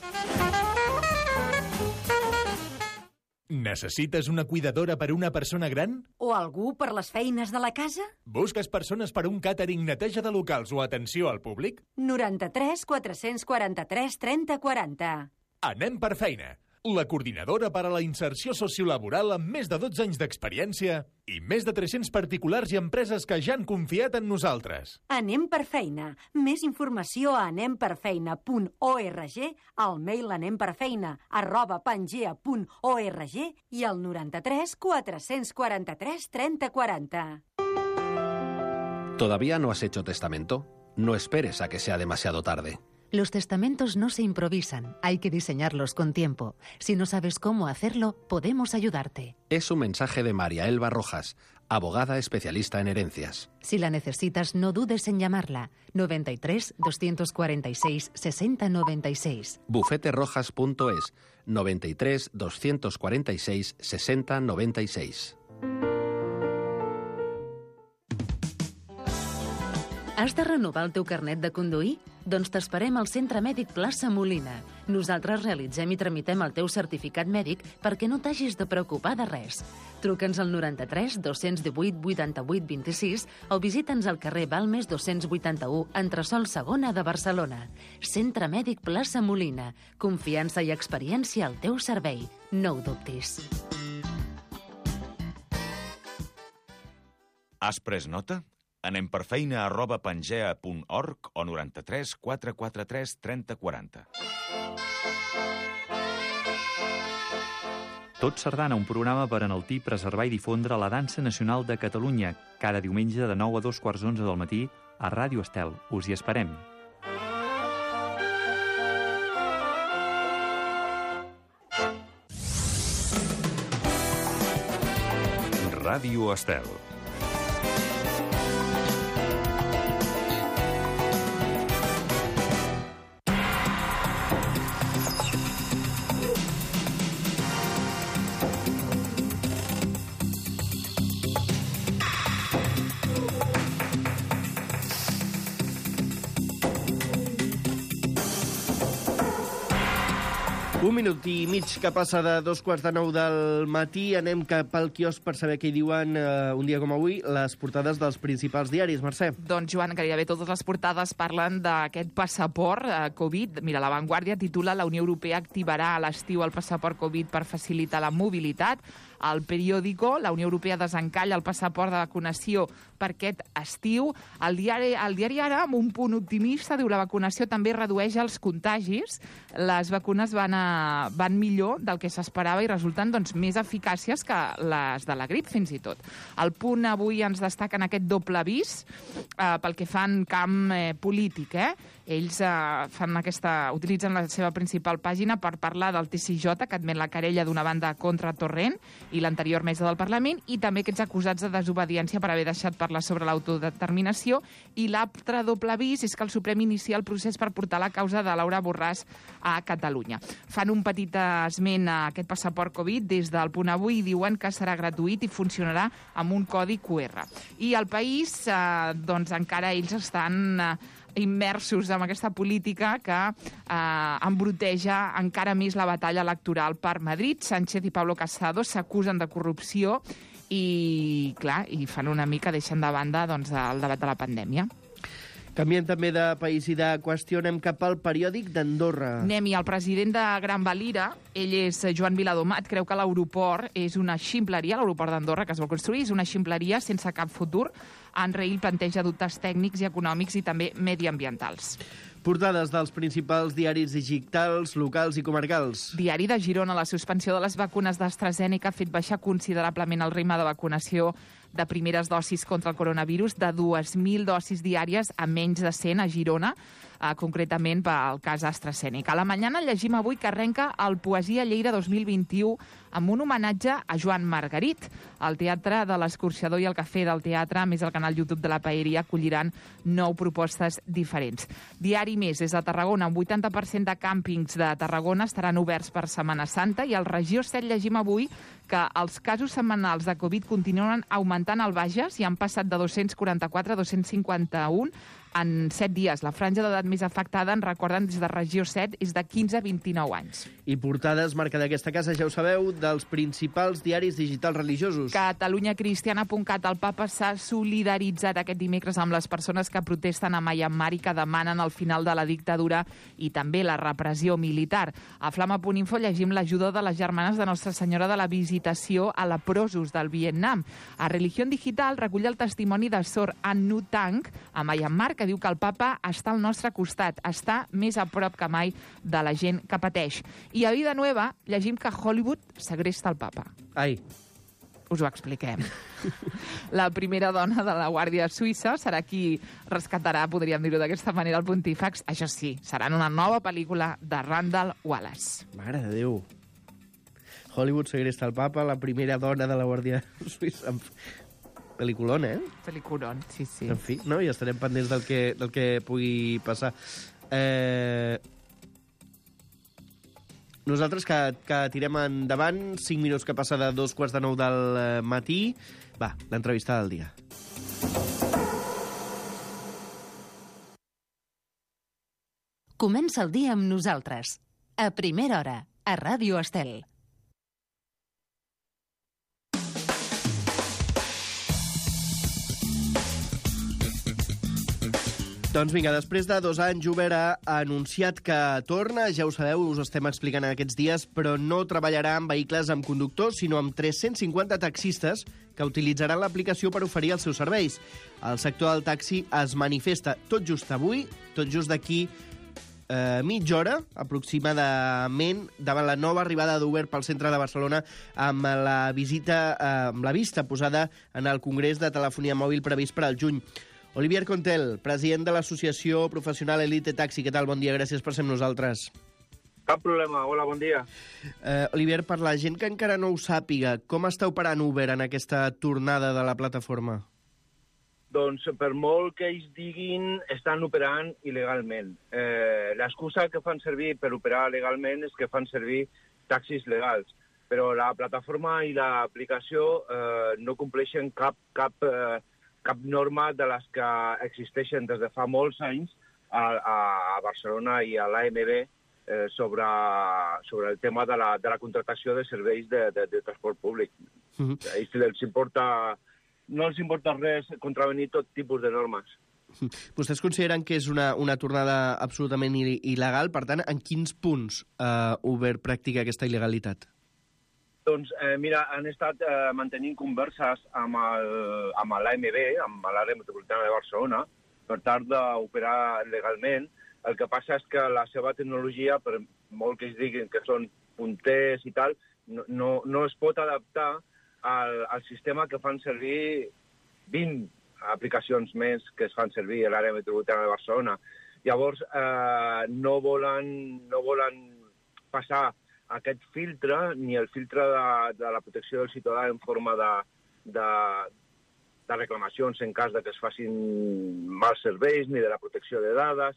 Necessites una cuidadora per una persona gran? O algú per les feines de la casa? Busques persones per un càtering, neteja de locals o atenció al públic? noranta-tres quatre-cents quaranta-tres trenta quaranta. Anem per feina. La coordinadora per a la inserció sociolaboral amb més de dotze anys d'experiència i més de tres-cents particulars i empreses que ja han confiat en nosaltres. Anem per feina. Més informació a anem per feina punt org, al mail anemperfeina arroba pangea punt org i al noranta-tres quatre-cents quaranta-tres trenta quaranta. ¿Todavía no has hecho testamento? No esperes a que sea demasiado tarde. Los testamentos no se improvisan, hay que diseñarlos con tiempo. Si no sabes cómo hacerlo, podemos ayudarte. Es un mensaje de María Elba Rojas, abogada especialista en herencias. Si la necesitas, no dudes en llamarla. noventa y tres, doscientos cuarenta y seis, sesenta noventa y seis. bufete rojas punto es, noventa y tres, doscientos cuarenta y seis, sesenta noventa y seis. Has de renovar el teu carnet de conduir? Doncs t'esperem al Centre Mèdic Plaça Molina. Nosaltres realitzem i tramitem el teu certificat mèdic perquè no t'hagis de preocupar de res. Truca'ns al noranta-tres, dos-cents divuit, vuitanta-vuit, vint-i-sis o visita'ns al carrer Balmes dos-cents vuitanta-u, entresòl segona de Barcelona. Centre Mèdic Plaça Molina. Confiança i experiència al teu servei. No ho dubtis. Has pres nota? Anem per feina arroba pangea punt org o noranta-tres, quatre quatre tres, trenta quaranta. Tot Sardana, un programa per enaltir, preservar i difondre la dansa nacional de Catalunya, cada diumenge de nou a dos quarts onze del matí a Ràdio Estel. Us hi esperem. Ràdio Estel. Un minut i mig que passa de dos quarts de nou del matí. Anem cap al quiosc per saber què hi diuen eh, un dia com avui les portades dels principals diaris. Mercè. Doncs, Joan, gairebé totes les portades parlen d'aquest passaport eh, Covid. Mira, La Vanguardia titula «La Unió Europea activarà a l'estiu el passaport Covid per facilitar la mobilitat». Al periòdico, la Unió Europea desencalla el passaport de vacunació per aquest estiu. El diari, el diari Ara, amb un punt optimista, diu la vacunació també redueix els contagis. Les vacunes van, a, van millor del que s'esperava i resulten doncs, més eficàcies que les de la grip, fins i tot. El Punt avui ens destaquen aquest doble avís eh, pel que fan camp eh, polític. Eh? Ells eh, fan aquesta, utilitzen la seva principal pàgina per parlar del T C J, que admet la querella d'una banda contra Torrent i l'anterior mesa del Parlament, i també aquests acusats de desobediència per haver deixat parlar sobre l'autodeterminació. I l'altre doble avís és que el Suprem inicia el procés per portar la causa de Laura Borràs a Catalunya. Fan un petit esment a aquest passaport Covid des del Punt avui i diuen que serà gratuït i funcionarà amb un codi Q R. I al País, eh, doncs encara ells estan eh, immersos en aquesta política que eh, embruteja encara més la batalla electoral per Madrid. Sánchez i Pablo Casado s'acusen de corrupció i, clar, i fan una mica, deixen de banda doncs, el debat de la pandèmia. Canviem també de país i de qüestió, anem cap al periòdic d'Andorra. Anem-hi. El president de Gran Valira, ell és Joan Viladomat, creu que l'aeroport és una ximpleria, l'aeroport d'Andorra que es vol construir, és una ximpleria sense cap futur. En Rehil planteja dubtes tècnics i econòmics i també mediambientals. Portades dels principals diaris digitals, locals i comarcals. Diari de Girona, la suspensió de les vacunes d'AstraZeneca ha fet baixar considerablement el ritme de vacunació de primeres dosis contra el coronavirus, de dues mil dosis diàries a menys de cent a Girona, eh, concretament pel cas AstraZeneca. A la Mañana llegim avui que arrenca el Poesia Lleida dos mil vint-i-u amb un homenatge a Joan Margarit. El Teatre de l'Escorxador i el Cafè del Teatre, més el canal YouTube de la Paeria, acolliran nou propostes diferents. Diari Més, des de Tarragona, un vuitanta per cent de càmpings de Tarragona estaran oberts per Setmana Santa, i al Regió set llegim avui que els casos setmanals de Covid continuen augmentant al Bages i han passat de dos-cents quaranta-quatre a dos-cents cinquanta-un en set dies. La franja d'edat més afectada, en recorden, des de Regió set, és de quinze a vint-i-nou anys. I portades, marca d'aquesta casa, ja ho sabeu, dels principals diaris digitals religiosos. Catalunya Cristiana punt cat. El papa s'ha solidaritzat aquest dimecres amb les persones que protesten a Myanmar i que demanen el final de la dictadura i també la repressió militar. A Flama punt info llegim l'ajuda de les germanes de Nostra Senyora de la Visitació a leprosos del Vietnam. A Religión Digital recull el testimoni de Sor An Nu Tang a Myanmar, que diu que el papa està al nostre costat, està més a prop que mai de la gent que pateix. I a Vida Nueva llegim que Hollywood segresta el papa. Ai. Us ho expliquem. La primera dona de la Guàrdia Suïssa serà qui rescatarà, podríem dir-ho d'aquesta manera, el pontífex. Això sí, serà en una nova pel·lícula de Randall Wallace. Mare de Déu. Hollywood segresta el papa, la primera dona de la Guàrdia Suïssa. Pel·liculón, eh? Pel·liculón, sí, sí. En fi, no? I estarem pendents del que, del que pugui passar. Eh... Nosaltres que, que tirem endavant, cinc minuts que passa de dos quarts de nou del matí. Va, l'entrevista del dia. Comença el dia amb nosaltres. A primera hora, a Ràdio Estel. Doncs vinga, després de dos anys, Uber ha anunciat que torna. Ja ho sabeu, us estem explicant aquests dies, però no treballarà amb vehicles amb conductors, sinó amb tres-cents cinquanta taxistes que utilitzaran l'aplicació per oferir els seus serveis. El sector del taxi es manifesta tot just avui, tot just d'aquí eh, mitja hora, aproximadament, davant la nova arribada d'Uber pel centre de Barcelona, amb la visita, eh, amb la vista posada en el Congrés de Telefonia Mòbil previst per al juny. Olivier Contel, president de l'Associació Professional Elite Taxi. Què tal? Bon dia, gràcies per ser amb nosaltres. Cap problema, hola, bon dia. Eh, Olivier, per la gent que encara no ho sàpiga, com està operant Uber en aquesta tornada de la plataforma? Doncs per molt que ells diguin, estan operant il·legalment. Eh, l'excusa que fan servir per operar legalment és que fan servir taxis legals, però la plataforma i l'aplicació eh, no compleixen cap... cap eh, cap norma de les que existeixen des de fa molts anys a, a Barcelona i a l'A M B eh, sobre, sobre el tema de la, de la contractació de serveis de, de, de transport públic. Uh-huh. A ells els importa, no els importa res contravenir tot tipus de normes. Uh-huh. Vostès consideren que és una, una tornada absolutament il·legal? Per tant, en quins punts eh, Uber practica aquesta il·legalitat? Doncs, eh, mira, han estat eh, mantenint converses amb l'A M B, amb l'àrea metropolitana de Barcelona, per tal d'operar legalment. El que passa és que la seva tecnologia, per molt que ells diguin que són punters i tal, no, no, no es pot adaptar al, al sistema que fan servir vint aplicacions més que es fan servir a l'àrea metropolitana de Barcelona. Llavors, eh, no volen, no volen passar aquest filtre, ni el filtre de, de la protecció del ciutadà en forma de, de, de reclamacions en cas de que es facin mals serveis, ni de la protecció de dades,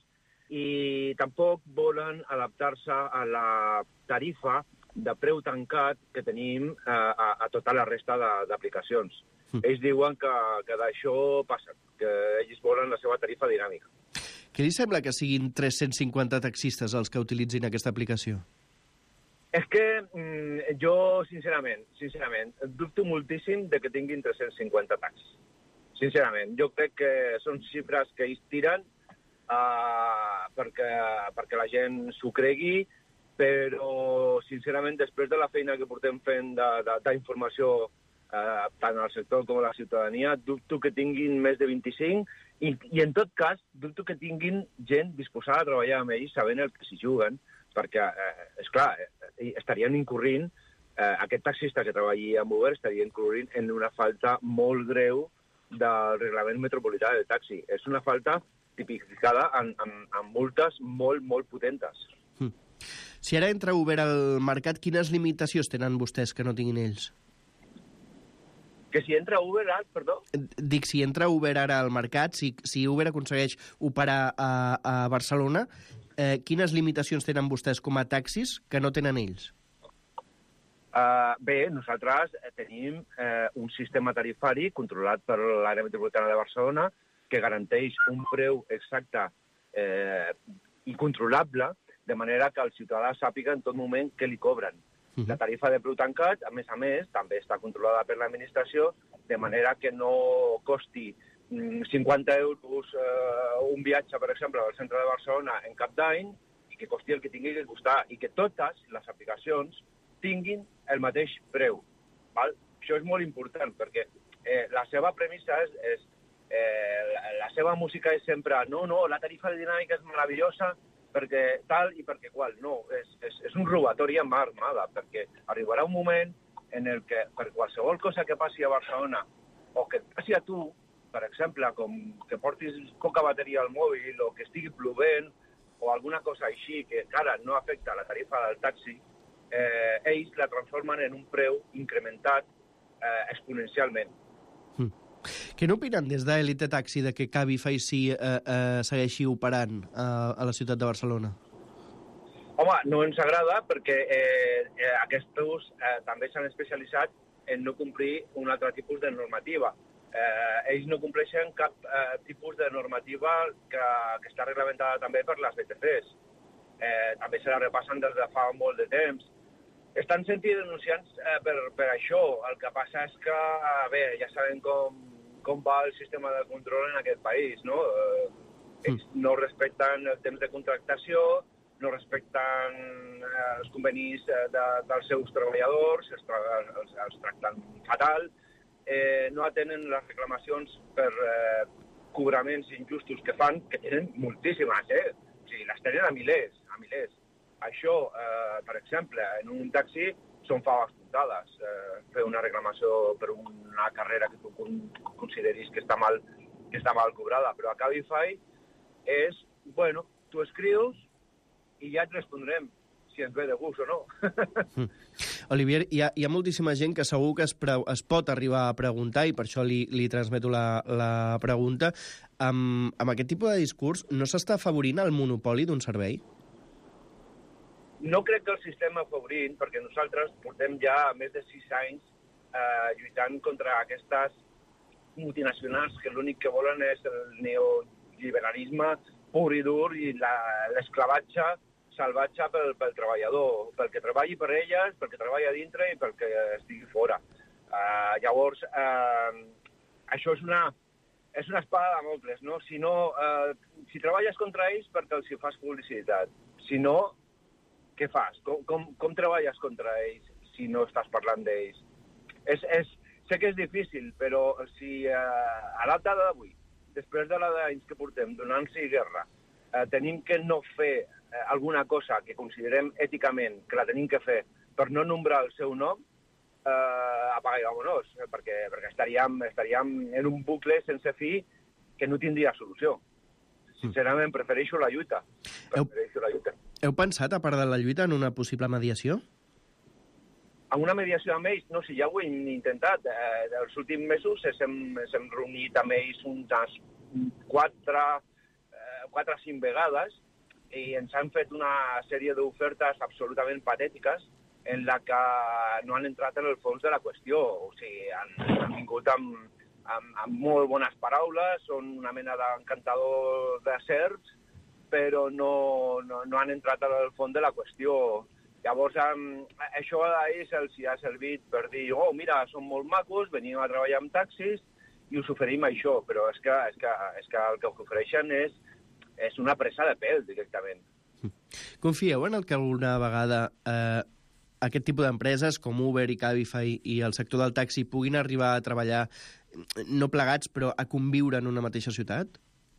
i tampoc volen adaptar-se a la tarifa de preu tancat que tenim eh, a, a tota la resta d'aplicacions. Mm. Ells diuen que, que d'això passa, que ells volen la seva tarifa dinàmica. Què li sembla que siguin tres-cents cinquanta taxistes els que utilitzin aquesta aplicació? És que mm, jo, sincerament, sincerament, dubto moltíssim de que tinguin tres-cents cinquanta taxis. Sincerament, jo crec que són xifres que ells tiren uh, perquè, perquè la gent s'ho cregui, però, sincerament, després de la feina que portem fent d'informació uh, tant al sector com a la ciutadania, dubto que tinguin més de vint-i-cinc i, i, en tot cas, dubto que tinguin gent disposada a treballar amb ells sabent el que s'hi juguen, perquè, eh, esclar, eh, estarien incorrint, eh, aquest taxista que treballi amb Uber estaria incorrint en una falta molt greu del reglament metropolità del taxi. És una falta tipificada en, en, en multes molt, molt potentes. Mm. Si ara entra Uber al mercat, quines limitacions tenen vostès que no tinguin ells? Que si entra Uber, ara, perdó? Dic, si entra Uber ara al mercat, si, si Uber aconsegueix operar a, a Barcelona, Eh, quines limitacions tenen vostès com a taxis que no tenen ells? Uh, bé, nosaltres tenim uh, un sistema tarifari controlat per l'àrea metropolitana de Barcelona que garanteix un preu exacte eh, i controlable, de manera que el ciutadà sàpiga en tot moment què li cobren. Uh-huh. La tarifa de preu tancat, a més a més, també està controlada per l'administració, de manera que no costi cinquanta euros eh, un viatge, per exemple, al centre de Barcelona en cap d'any, i que costi el que tingui que costar, i que totes les aplicacions tinguin el mateix preu. Val? Això és molt important, perquè eh, la seva premissa és, és eh, la, la seva música és sempre no, no, la tarifa dinàmica és meravellosa perquè tal i perquè qual. No, és, és, és un robatori amb mà armada, perquè arribarà un moment en el que per qualsevol cosa que passi a Barcelona o que et passi a tu, per exemple, com que portis poca bateria al mòbil o que estigui plovent o alguna cosa així que encara no afecta la tarifa del taxi, eh, ells la transformen en un preu incrementat eh, exponencialment. Mm. Què n'opinen des d'Elite Taxi de que Cabify sí, eh, eh, segueixi operant eh, a la ciutat de Barcelona? Home, no ens agrada perquè eh, eh, aquests eh, també s'han especialitzat en no complir un altre tipus de normativa. Eh, ells no compleixen cap eh, tipus de normativa que, que està reglamentada també per les B T Cs. Eh, també se la repassen des de fa molt de temps. Estan sent denunciants eh, per, per això. El que passa és que, bé, ja sabem com, com va el sistema de control en aquest país, no? Eh, ells no respecten el temps de contractació, no respecten eh, els convenis eh, de, dels seus treballadors, els, tra els, els tracten fatal, eh, no atenen les reclamacions per eh, cobraments injustos que fan, que tenen moltíssimes, eh? O sigui, les tenen a milers, a milers. Això, eh, per exemple, en un taxi són faves comptades. Eh, fer una reclamació per una carrera que tu consideris que està mal, que està mal cobrada, però a Cabify és, bueno, tu escrius i ja et respondrem si ens ve de gust o no. Mm. Olivier, hi ha, hi ha moltíssima gent que segur que es, pre es pot arribar a preguntar, i per això li, li transmeto la, la pregunta. Amb, amb aquest tipus de discurs, no s'està afavorint el monopoli d'un servei? No crec que el sistema afavorint, perquè nosaltres portem ja més de sis anys eh, lluitant contra aquestes multinacionals que l'únic que volen és el neoliberalisme pur i dur i l'esclavatge salvatge pel, pel treballador, pel que treballi per elles, pel que treballa dintre i pel que estigui fora. Uh, llavors, uh, això és una, és una espada de Damocles, no? Si, no uh, si treballes contra ells, perquè els hi fas publicitat. Si no, què fas? Com, com, com treballes contra ells si no estàs parlant d'ells? És, és, sé que és difícil, però si uh, a l'alta d'avui, després de la d'anys que portem donant-s'hi guerra, uh, tenim que no fer uh, alguna cosa que considerem èticament que la tenim que fer per no nombrar el seu nom, uh, apaga i vámonos, perquè, perquè estaríem, estaríem en un bucle sense fi que no tindria solució. Sincerament, prefereixo la lluita. Prefereixo la lluita. Heu pensat, a part de la lluita, en una possible mediació? Amb una mediació amb ells, no, si ja ho hem intentat. Eh, els últims mesos hem, hem reunit amb ells unes quatre, eh, quatre o cinc vegades i ens han fet una sèrie d'ofertes absolutament patètiques en la que no han entrat en el fons de la qüestió. O sigui, han, han vingut amb, amb, amb molt bones paraules, són una mena d'encantador de certs, però no, no, no han entrat en el fons de la qüestió. Llavors, um, això a ells els ha servit per dir, oh, mira, són molt macos, venim a treballar amb taxis i us oferim això, però és que, és que, és que el que us ofereixen és, és una presa de pèl, directament. Confieu en el que alguna vegada eh, aquest tipus d'empreses com Uber i Cabify i el sector del taxi puguin arribar a treballar, no plegats, però a conviure en una mateixa ciutat?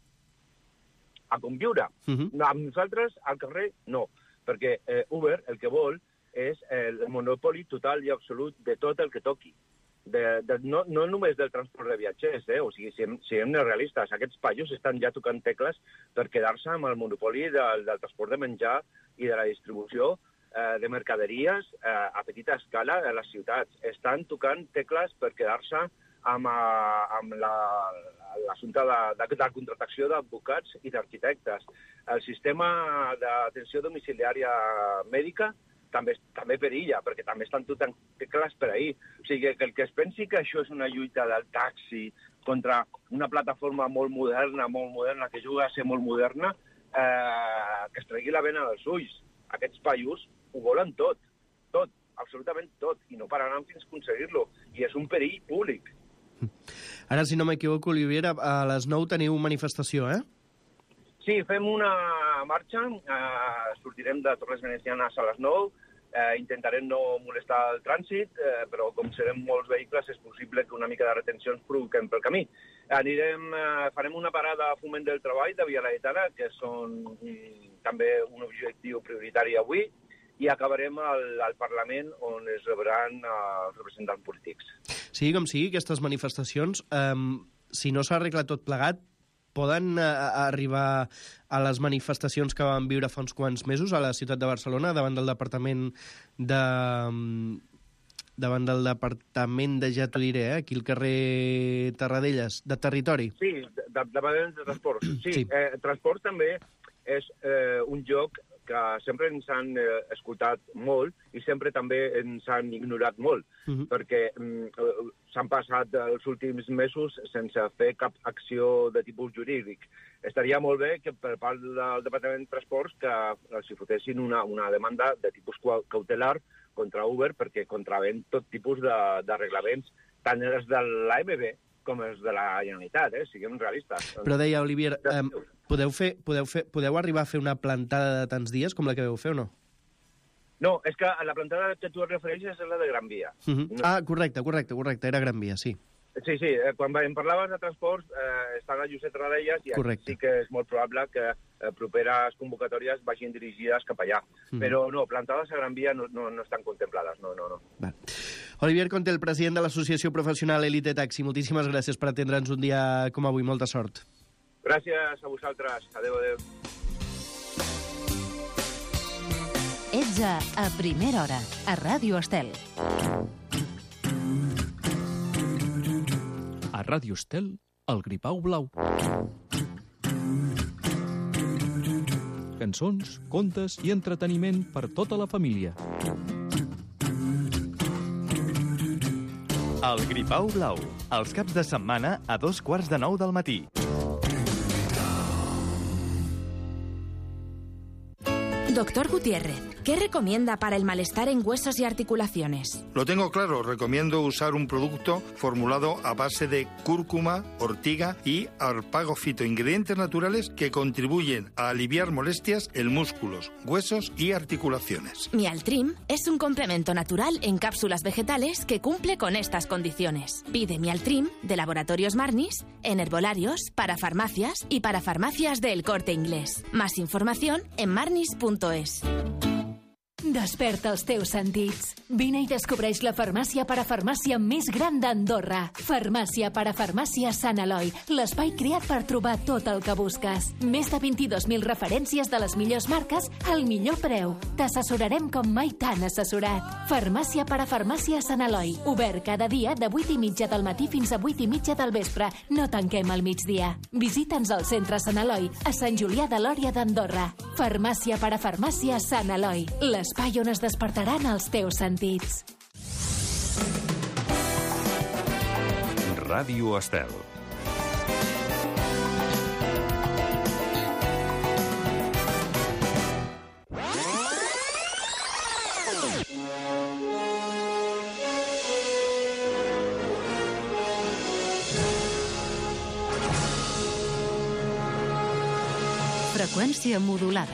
A conviure? Uh-huh. No, amb nosaltres, al carrer, no. Perquè eh, Uber el que vol és el monopoli total i absolut de tot el que toqui. De, de, no, no només del transport de viatgers, eh? O sigui, siguem, siguem realistes. Aquests paios estan ja tocant tecles per quedar-se amb el monopoli del, del transport de menjar i de la distribució eh, de mercaderies eh, a petita escala a les ciutats. Estan tocant tecles per quedar-se amb, a, amb l'assumpte la, de, de, de la contractació d'advocats i d'arquitectes. El sistema d'atenció domiciliària mèdica també, també perilla, perquè també estan tocant tecles per ahir. O sigui, que el que es pensi que això és una lluita del taxi contra una plataforma molt moderna, molt moderna, que juga a ser molt moderna, eh, que es tregui la vena dels ulls. Aquests paios ho volen tot, tot, absolutament tot, i no pararan fins a aconseguir-lo. I és un perill públic. Ara, si no m'equivoco, Olivier, a les nou teniu manifestació, eh? Sí, fem una marxa, eh, sortirem de Torres Venecianes a les nou, eh, intentarem no molestar el trànsit, eh, però com serem molts vehicles és possible que una mica de retenció ens provoquem pel camí. Anirem, eh, farem una parada a Foment del Treball de Via Laietana, que són mm, també un objectiu prioritari avui, i acabarem al, al Parlament, on es rebran els representants polítics. Sigui com sigui, aquestes manifestacions, eh, si no s'arregla tot plegat, poden eh, arribar a les manifestacions que vam viure fa uns quants mesos a la ciutat de Barcelona davant del departament de... davant del departament de, ja t'ho diré, eh, aquí al carrer Tarradellas, de Territori. Sí, de, de, de, de transport. Sí, Sí. Eh, transport també és eh, un lloc que sempre ens han eh, escoltat molt i sempre també ens han ignorat molt, Mhm. perquè mm, s'han passat els últims mesos sense fer cap acció de tipus jurídic. Estaria molt bé que per part del Departament de Transports que els hi fotessin una, una demanda de tipus cau- cautelar contra Uber perquè contraven tot tipus de, de reglaments, tant els de l'A M B com els de la Generalitat, eh? Siguem realistes. Però deia, Olivier, eh, podeu, fer, podeu, fer, podeu arribar a fer una plantada de tants dies com la que veu fer o no? No, és que la plantada que tu et refereixes és la de Gran Via. Uh -huh. No. Ah, correcte, correcte, correcte, era Gran Via, sí. Sí, sí, eh, quan em parlaves de transports, eh, està a Josep Tarradellas i Correcte. sí que és molt probable que eh, properes convocatòries vagin dirigides cap allà. Mhm. Però no, plantades a Gran Via no, no, no estan contemplades, no, no, no. Olivier Conte, el president de l'Associació Professional Elite Taxi, moltíssimes gràcies per atendre'ns un dia com avui. Molta sort. Gràcies a vosaltres. Adéu, adéu. Ets a, a primera hora, a Ràdio Estel. A Ràdio Estel, el Gripau Blau. Cançons, contes i entreteniment per tota la família. El Gripau Blau, els caps de setmana a dos quarts de nou del matí. Doctor Gutiérrez, ¿qué recomienda para el malestar en huesos y articulaciones? Lo tengo claro, recomiendo usar un producto formulado a base de cúrcuma, ortiga y arpagofito, ingredientes naturales que contribuyen a aliviar molestias en músculos, huesos y articulaciones. Mialtrim es un complemento natural en cápsulas vegetales que cumple con estas condiciones. Pide Mialtrim de Laboratorios Marnis en herbolarios, para farmacias y para farmacias del Corte Inglés. Más información en marnis punto es. Desperta els teus sentits. Vine i descobreix la farmàcia parafarmàcia més gran d'Andorra. Farmàcia parafarmàcia Sant Eloi, l'espai creat per trobar tot el que busques. Més de vint-i-dos mil referències de les millors marques al millor preu. T'assessorarem com mai t'han assessorat. Farmàcia parafarmàcia Sant Eloi, obert cada dia de vuit i mitja del matí fins a vuit i mitja del vespre. No tanquem al migdia. Visita'ns al centre Sant Eloi, a Sant Julià de Lòria d'Andorra. Farmàcia parafarmàcia Sant Eloi, l'espai on es despertaran els teus sentits. Ràdio Estel. Freqüència modulada.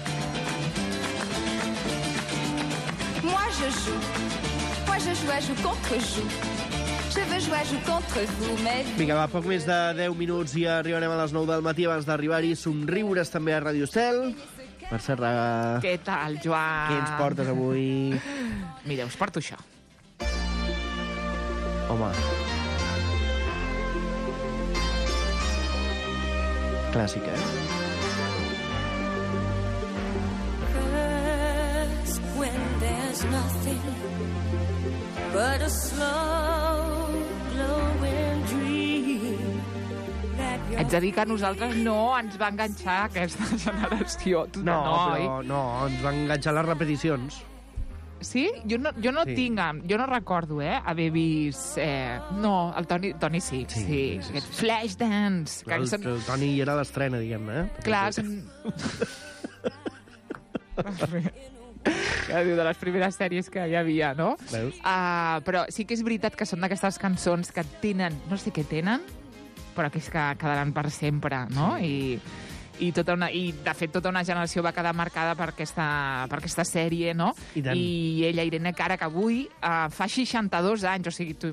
Moi je joue, moi je joue, je joue contre joue. Je veux jouer, je joue contre vous, mais... Vinga, va, poc més de deu minuts i arribarem a les nou del matí. Abans d'arribar-hi, somriures també a Ràdio Estel. Mercè Raga. Què tal, Joan? Què ens portes avui? Mira, us porto això. Home. Clàssica, eh? When there's nothing but a slow glowing dream. Haig de dir que a nosaltres no ens va enganxar aquesta generació. Tu No, no, però no, ens van enganxar les repeticions. Sí? Jo no, jo no Sí. tinc, jo no recordo, eh, haver vist... Eh, no, el Toni, Toni sí, sí, sí, sí. Aquest Flashdance. Que El, són... el Toni era l'estrena, diguem-ne, eh? Clar, són... que diu de les primeres sèries que hi havia, no? Veus? Uh, però sí que és veritat que són d'aquestes cançons que tenen, no sé què tenen, però que és que quedaran per sempre, no? I, i, tota una, i de fet tota una generació va quedar marcada per aquesta, per aquesta sèrie, no? I tant. I ella, Irene Cara, que avui uh, fa seixanta-dos anys, o sigui, tu...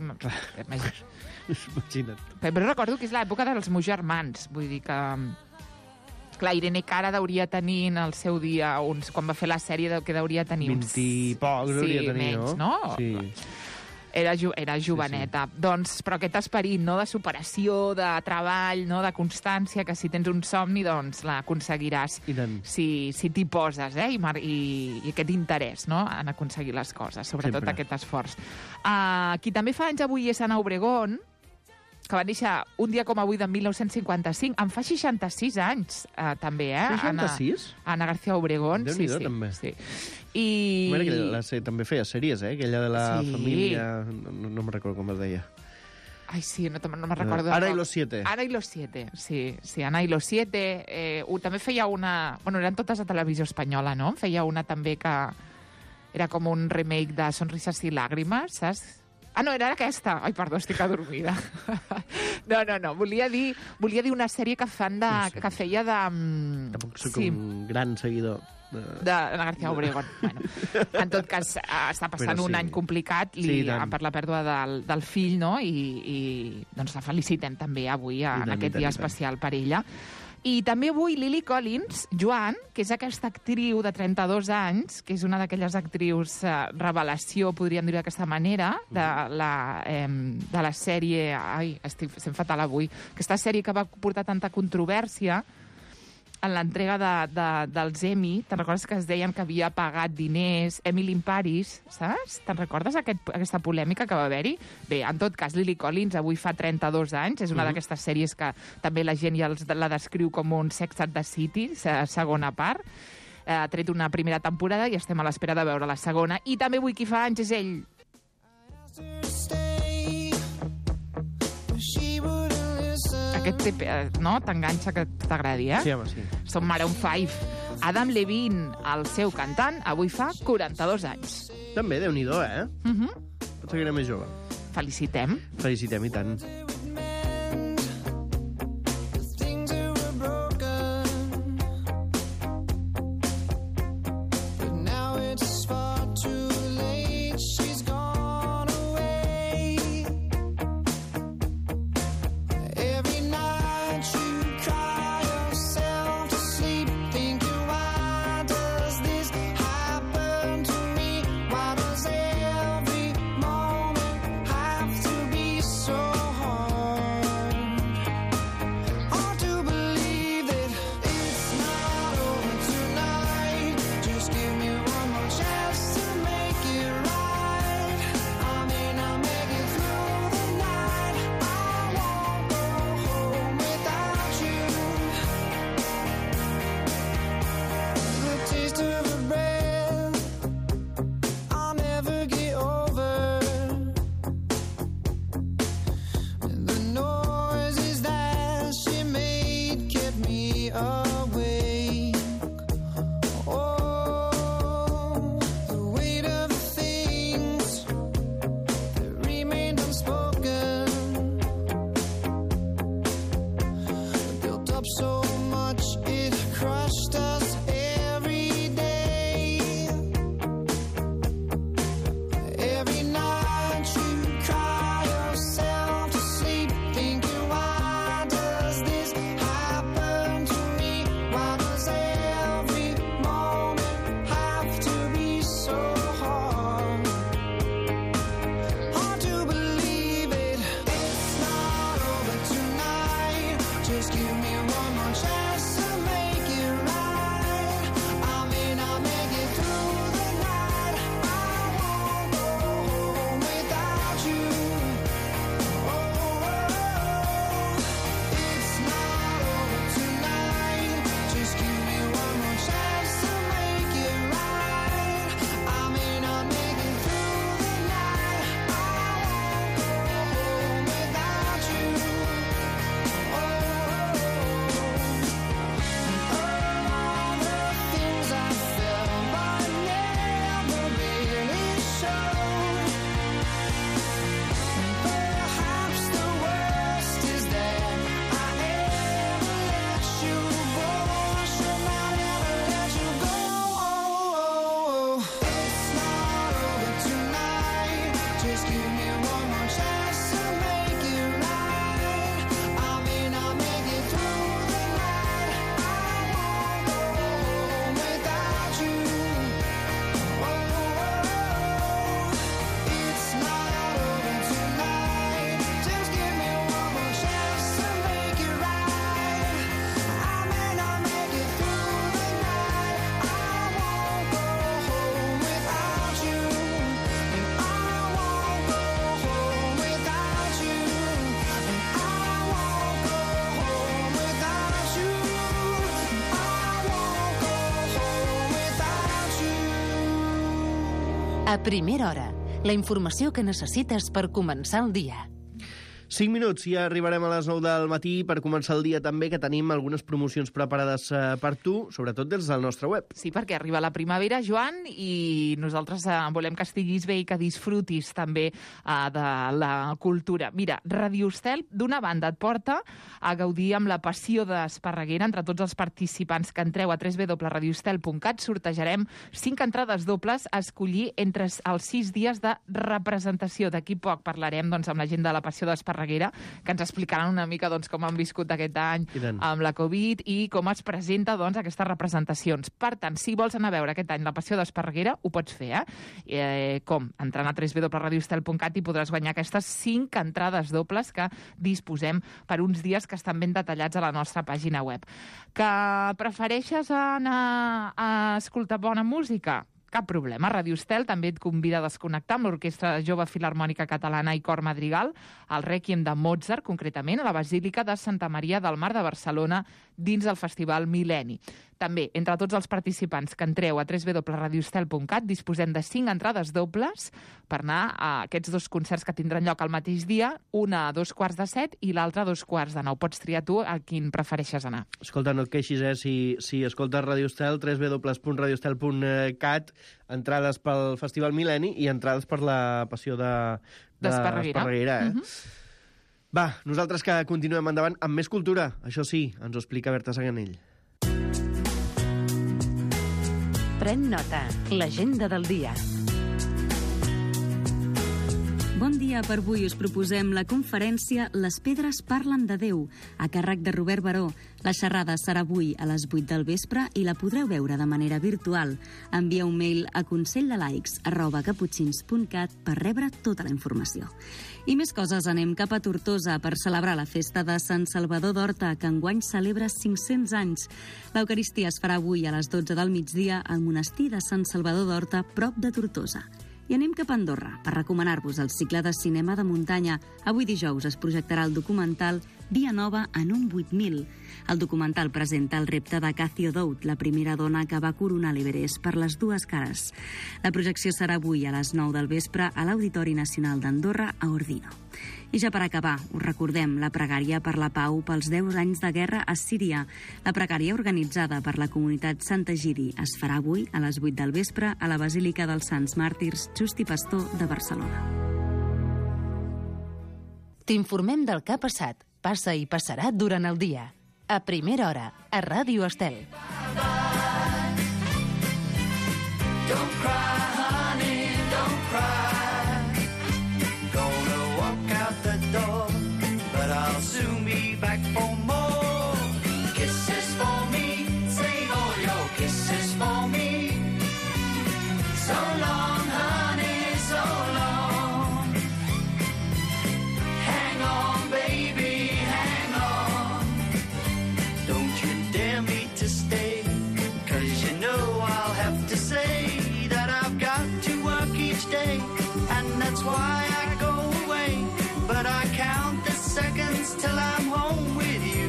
Imagina't. Imagina't. Però recordo que és l'època dels meus germans, vull dir que... Clar, Irene Cara hauria tenir en el seu dia, uns, quan va fer la sèrie, que hauria tenir uns... vint i pocs sí, hauria tenir, menys, no? no? Sí. Era, ju era joveneta. Sí, sí. Doncs, però aquest esperit, no?, de superació, de treball, no?, de constància, que si tens un somni, doncs l'aconseguiràs si, si t'hi poses, eh?, I, i, i aquest interès, no?, en aconseguir les coses, sobretot Sempre. aquest esforç. Uh, qui també fa anys avui és Ana Obregón, que va néixer un dia com avui de mil nou-cents cinquanta-cinc. En fa seixanta-sis anys, eh, també, eh? seixanta-sis? Ana, Ana García Obregón. Sí, sí, també. Sí. I... Mira, que la, també feia sèries, eh? Aquella de la sí. família... No, no, no me'n recordo com es deia. Ai, sí, no, no me'n recordo. Ana i los siete. Ana i los siete, sí. Sí, Ana i los siete. Eh, també feia una... Bueno, eren totes a Televisió Espanyola, no? Feia una també que era com un remake de Sonrises i Làgrimes, saps? Ah, no, era aquesta. Ai, perdó, estic adormida. No, no, no. Volia dir, volia dir una sèrie que fan de... No sé. Que feia de... Tampoc soc sí. un gran seguidor. De, de Ana García Obregón. Bueno, en tot cas, està passant sí. un any complicat li, sí, per la pèrdua del, del fill, no? I, i doncs la felicitem també avui en tant, aquest tant, dia tant. especial per ella. I també avui Lily Collins, Joan, que és aquesta actriu de trenta-dos anys, que és una d'aquelles actrius eh, revelació, podríem dir d'aquesta manera, de la, eh, de la sèrie... Ai, estic sent fatal avui. Aquesta sèrie que va portar tanta controvèrsia en l'entrega de, de, dels Emmy. Te'n recordes que es deien que havia pagat diners Emily in Paris, saps? Te'n recordes aquest, aquesta polèmica que va haver-hi? Bé, en tot cas, Lily Collins avui fa trenta-dos anys, és una uh -huh. d'aquestes sèries que també la gent ja els, la descriu com un Sex and the City, segona part. Ha tret una primera temporada i estem a l'espera de veure la segona. I també avui qui fa anys és ell. Aquest no? T'enganxa que t'agradi, eh? Sí, home, sí. Som Maroon five. Adam Levine, el seu cantant, avui fa quaranta-dos anys. També, Déu-n'hi-do, eh? Uh -huh. Potser que era més jove. Felicitem. Felicitem, i tant. Why does every moment have to be so hard? A primera hora, la informació que necessites per començar el dia. cinc minuts i arribarem a les nou del matí per començar el dia també, que tenim algunes promocions preparades eh, per tu, sobretot des del nostre web. Sí, perquè arriba la primavera, Joan, i nosaltres eh, volem que estiguis bé i que disfrutis també eh, de la cultura. Mira, Radio Estel, d'una banda, et porta a gaudir amb la passió d'Esparreguera. Entre tots els participants que entreu a w w w punt radio estel punt cat sortejarem cinc entrades dobles a escollir entre els sis dies de representació. D'aquí poc parlarem doncs, amb la gent de la passió d'Esparreguera, que ens explicaran una mica doncs, com han viscut aquest any amb la Covid i com es presenta doncs, aquestes representacions. Per tant, si vols anar a veure aquest any la Passió d'Esparreguera, ho pots fer, eh? eh com? Entrant a w w w punt radio estel punt cat i podràs guanyar aquestes cinc entrades dobles que disposem per uns dies que estan ben detallats a la nostra pàgina web. Que prefereixes anar a escoltar bona música? Cap problema. Radio Estel també et convida a desconnectar amb l'Orquestra Jove Filharmònica Catalana i Cor Madrigal, el Rèquiem de Mozart, concretament, a la Basílica de Santa Maria del Mar de Barcelona, dins del Festival Mil·lenni. També, entre tots els participants que entreu a w w w punt radio estel punt cat, disposem de cinc entrades dobles per anar a aquests dos concerts que tindran lloc al mateix dia, una a dos quarts de set i l'altra a dos quarts de nou. Pots triar tu a quin prefereixes anar. Escolta, no et queixis, eh? Si, si escoltes Radio Estel, w w w punt radio estel punt cat, entrades pel Festival Mil·lenni i entrades per la Passió de, de d'Esparreguera. Eh? Uh-huh. Va, nosaltres que continuem endavant amb més cultura. Això sí, ens ho explica Berta Saganell. Pren nota, l'agenda del dia. Bon dia. Per avui us proposem la conferència Les pedres parlen de Déu, a càrrec de Robert Baró. La xerrada serà avui a les vuit del vespre i la podreu veure de manera virtual. Envia un mail a conselldalaics arroba caputxins punt cat per rebre tota la informació. I més coses, anem cap a Tortosa per celebrar la festa de Sant Salvador d'Horta, que enguany celebra cinc-cents anys. L'Eucaristia es farà avui a les dotze del migdia al monestir de Sant Salvador d'Horta, prop de Tortosa. I anem cap a Andorra per recomanar-vos el cicle de cinema de muntanya. Avui dijous es projectarà el documental Via Nova en un vuit mil. El documental presenta el repte de Cathy O'Dowd, la primera dona que va coronar l'Everest per les dues cares. La projecció serà avui a les nou del vespre a l'Auditori Nacional d'Andorra a Ordino. I ja per acabar, us recordem la pregària per la pau pels deu anys de guerra a Síria. La pregària organitzada per la comunitat Sant Egidi es farà avui a les vuit del vespre a la Basílica dels Sants Màrtirs Justi Pastor de Barcelona. T'informem del que ha passat, passa i passarà durant el dia. A primera hora, a Ràdio Estel. Don't cry, honey, don't cry. Gonna walk out the door, but I'll soon be back for more. Kisses for me, save all your kisses for me. So long, honey, so long. Hang on, baby, hang on. Don't you dare me to stay, 'cause you know I'll have to say that I've got to work each day, and that's why I go away. But I count the seconds till I'm home with you.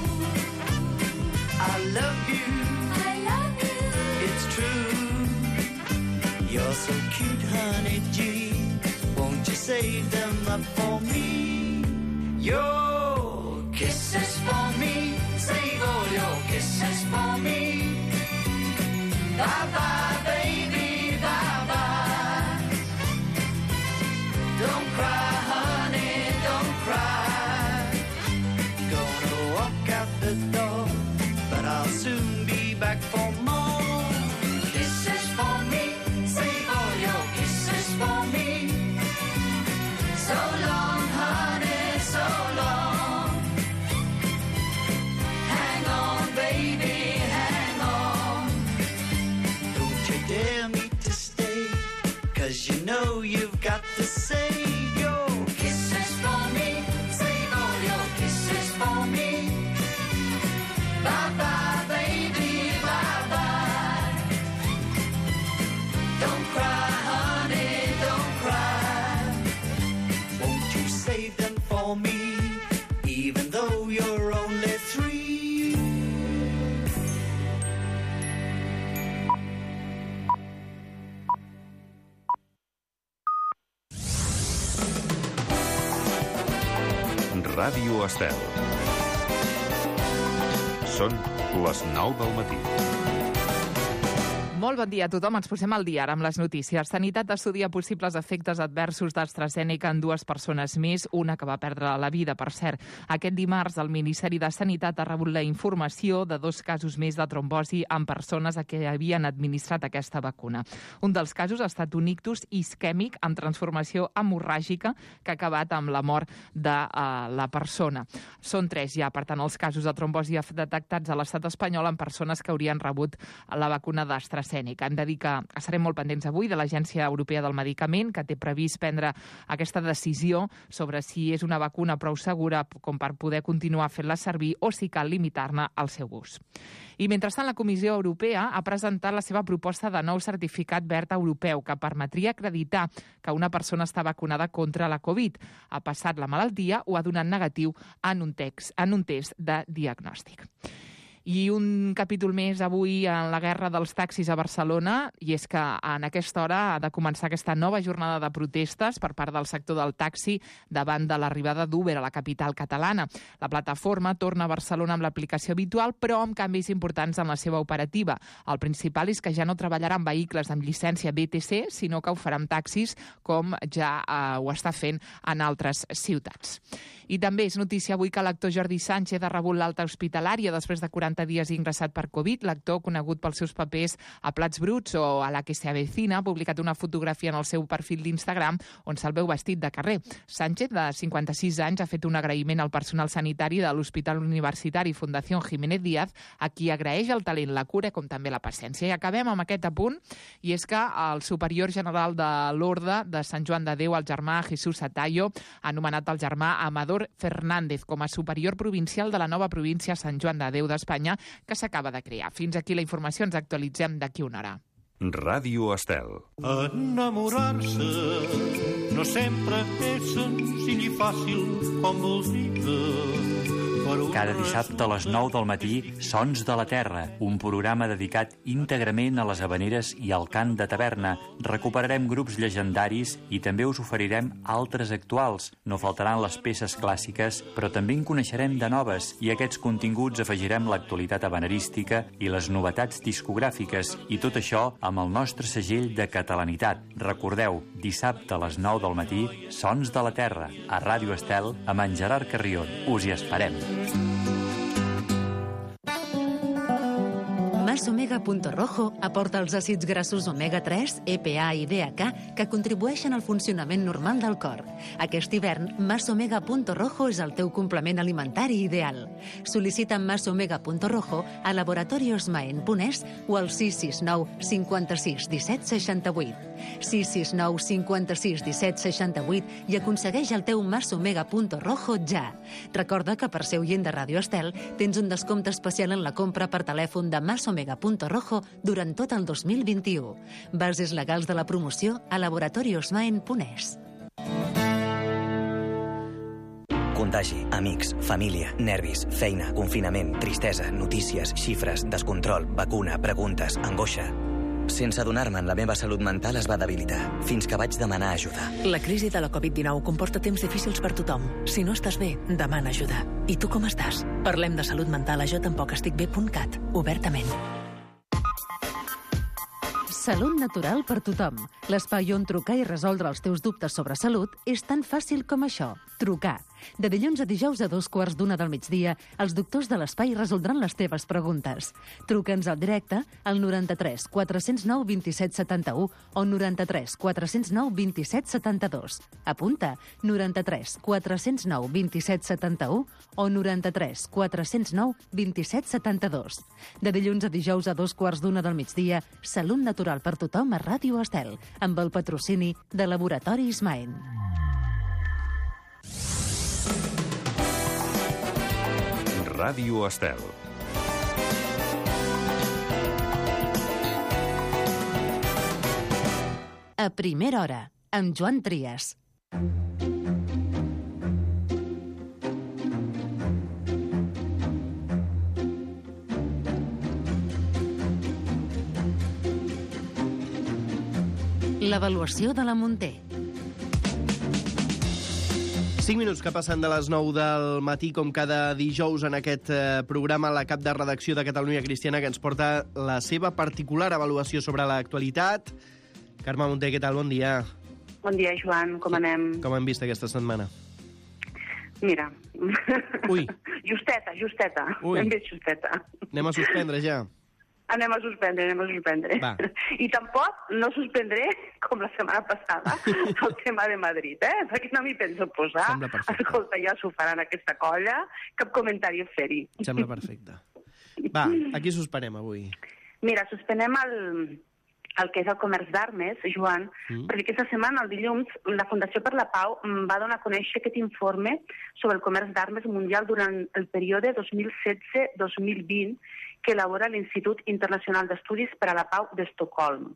I love you, I love you, it's true. You're so cute, honey G, won't you save them up for me? Your kisses for me, save all your kisses for me. Bye-bye, baby, bye-bye. Don't cry, honey, don't cry. Gonna walk out the door, but I'll soon be back for more. Kisses for me, save all your kisses for me. So long, honey, so long. Hang on, baby, hang on. Don't you dare me to stay, 'cause you know you've got to save your kisses for me, save all your kisses for me. Bye-bye, baby, bye-bye. Don't cry, honey, don't cry. Won't you save them for me, even though you're only three? Ràdio Estel. Són les nou del matí. Molt bon dia a tothom. Ens posem al dia ara amb les notícies. Sanitat estudia possibles efectes adversos d'AstraZeneca en dues persones més, una que va perdre la vida, per cert. Aquest dimarts, el Ministeri de Sanitat ha rebut la informació de dos casos més de trombosi en persones a què havien administrat aquesta vacuna. Un dels casos ha estat un ictus isquèmic amb transformació hemorràgica que ha acabat amb la mort de uh, la persona. Són tres ja, per tant, els casos de trombosi detectats a l'estat espanyol en persones que haurien rebut la vacuna d'AstraZeneca. Hem de dir que estarem molt pendents avui de l'Agència Europea del Medicament, que té previst prendre aquesta decisió sobre si és una vacuna prou segura com per poder continuar fent-la servir o si cal limitar-ne el seu ús. I mentrestant, la Comissió Europea ha presentat la seva proposta de nou certificat verd europeu que permetria acreditar que una persona està vacunada contra la Covid, ha passat la malaltia o ha donat negatiu en un, text, en un test de diagnòstic. I un capítol més avui en la guerra dels taxis a Barcelona, i és que en aquesta hora ha de començar aquesta nova jornada de protestes per part del sector del taxi davant de l'arribada d'Uber a la capital catalana. La plataforma torna a Barcelona amb l'aplicació habitual, però amb canvis importants en la seva operativa. El principal és que ja no treballarà amb vehicles amb llicència B T C, sinó que ho farà amb taxis, com ja eh, ho està fent en altres ciutats. I també és notícia avui que l'actor Jordi Sánchez ha rebut l'alta hospitalària després de quaranta dies ingressat per Covid. L'actor, conegut pels seus papers a Plats Bruts o a La que se avecina, ha publicat una fotografia en el seu perfil d'Instagram on se'l veu vestit de carrer. Sánchez, de cinquanta-sis anys, ha fet un agraïment al personal sanitari de l'Hospital Universitari Fundació Jiménez Díaz, a qui agraeix el talent, la cura com també la paciència. I acabem amb aquest apunt, i és que el superior general de l'Orde de Sant Joan de Déu, el germà Jesús Atayo, ha anomenat el germà Amador Fernández com a superior provincial de la nova província Sant Joan de Déu d'Espanya, que s'acaba de crear. Fins aquí la informació, ens actualitzem d'aquí una hora. Ràdio Estel. Enamorar-se no sempre és senzill i fàcil com voldria. Cada dissabte a les nou del matí, Sons de la Terra, un programa dedicat íntegrament a les havaneres i al cant de taverna. Recuperarem grups llegendaris i també us oferirem altres actuals. No faltaran les peces clàssiques, però també en coneixerem de noves, i a aquests continguts afegirem l'actualitat havanerística i les novetats discogràfiques, i tot això amb el nostre segell de catalanitat. Recordeu, dissabte a les nou del matí, Sons de la Terra, a Ràdio Estel, amb en Gerard Carrion. Us hi esperem. Masomega.rojo aporta els àcids grassos omega tres, E P A i D H A que contribueixen al funcionament normal del cor. Aquest hivern, Masomega.rojo és el teu complement alimentari ideal. Sol·licita Masomega.rojo a Laboratorios Maen Punès o al sis sis nou cinquanta-sis disset seixanta-vuit. sis sis nou cinquanta-sis disset seixanta-vuit i aconsegueix el teu Masomega.rojo ja. Recorda que per ser oient de Ràdio Estel tens un descompte especial en la compra per telèfon de Masomega.rojo durant tot el dos mil vint-i-u. Bases legals de la promoció a Laboratorios Maen Punès. Contagi, amics, família, nervis, feina, confinament, tristesa, notícies, xifres, descontrol, vacuna, preguntes, angoixa. Sense adonar-me'n, la meva salut mental es va debilitar, fins que vaig demanar ajuda. La crisi de la Covid dinou comporta temps difícils per tothom. Si no estàs bé, demana ajuda. I tu com estàs? Parlem de salut mental a jo tampoc estic bé punt cat, obertament. Salut natural per tothom. L'espai on trucar i resoldre els teus dubtes sobre salut és tan fàcil com això. Trucar. De dilluns a dijous a dos quarts d'una del migdia, els doctors de l'espai resoldran les teves preguntes. Truca'ns al directe al noranta-tres quatre zero nou dos set set u o noranta-tres quatre zero nou dos set set dos. Apunta, noranta-tres quatre zero nou dos set set u o noranta-tres quatre zero nou dos set set dos. De dilluns a dijous a dos quarts d'una del migdia, Salut natural per tothom a Ràdio Estel, amb el patrocini de Laboratoris Maen. Ràdio Estel. A primera hora, amb Joan Trias. L'avaluació de la Munté. cinc minuts que passen de les nou del matí, com cada dijous en aquest eh, programa, la cap de redacció de Catalunya Cristiana, que ens porta la seva particular avaluació sobre l'actualitat. Carme Munté, què tal? Bon dia. Bon dia, Joan. Com anem? Com hem vist aquesta setmana? Mira. Ui. Justeta, justeta. Ui. Hem vist justeta. Anem a suspendre ja. Anem a suspendre, anem a suspendre. Va. I tampoc no suspendré, com la setmana passada, el tema de Madrid, eh? Perquè no m'hi penso posar. Sembla perfecte. Escolta, ja s'ho faran aquesta colla. Cap comentari a fer-hi. Sembla perfecte. Va, aquí suspenem avui. Mira, suspenem el, el que és el comerç d'armes, Joan, mm. perquè aquesta setmana, el dilluns, la Fundació per la Pau va donar a conèixer aquest informe sobre el comerç d'armes mundial durant el període dos mil setze dos mil vint que elabora l'Institut Internacional d'Estudis per a la Pau d'Estocolm.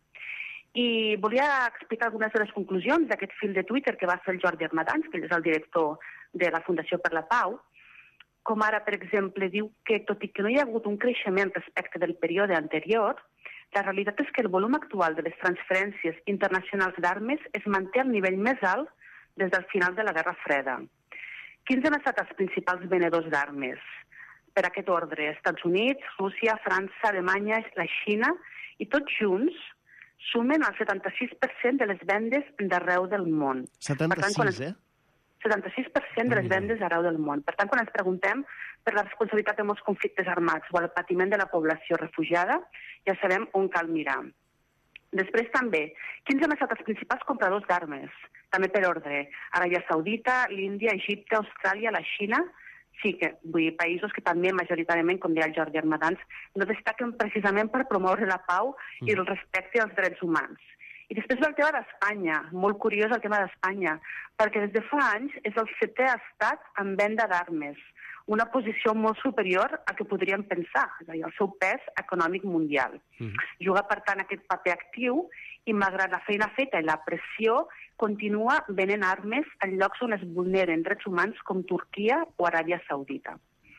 I volia explicar algunes de les conclusions d'aquest fil de Twitter que va fer el Jordi Armadans, que és el director de la Fundació per la Pau, com ara, per exemple, diu que, tot i que no hi ha hagut un creixement respecte del període anterior, la realitat és que el volum actual de les transferències internacionals d'armes es manté al nivell més alt des del final de la Guerra Freda. Quins han estat els principals venedors d'armes? Per aquest ordre, Estats Units, Rússia, França, Alemanya, la Xina, i tots junts sumen el setanta-sis per cent de les vendes d'arreu del món. setanta-sis, eh? setanta-sis per cent de les vendes arreu del món. Per tant, quan ens preguntem per la responsabilitat de molts conflictes armats o el patiment de la població refugiada, ja sabem on cal mirar. Després també, quins han estat els principals compradors d'armes? També per ordre, Aràbia Saudita, l'Índia, Egipte, Austràlia, la Xina. Sí, que vull dir, països que també majoritàriament, com deia el Jordi Armadans, no destaquen precisament per promoure la pau mm. i el respecte als drets humans. I després ve el tema d'Espanya, molt curiós el tema d'Espanya, perquè des de fa anys és el setè estat en venda d'armes, una posició molt superior a que podríem pensar, és a dir, el seu pes econòmic mundial. Mm. Juga, per tant, aquest paper actiu i, malgrat la feina feta i la pressió, continua venent armes en llocs on es vulneren drets humans com Turquia o Aràbia Saudita.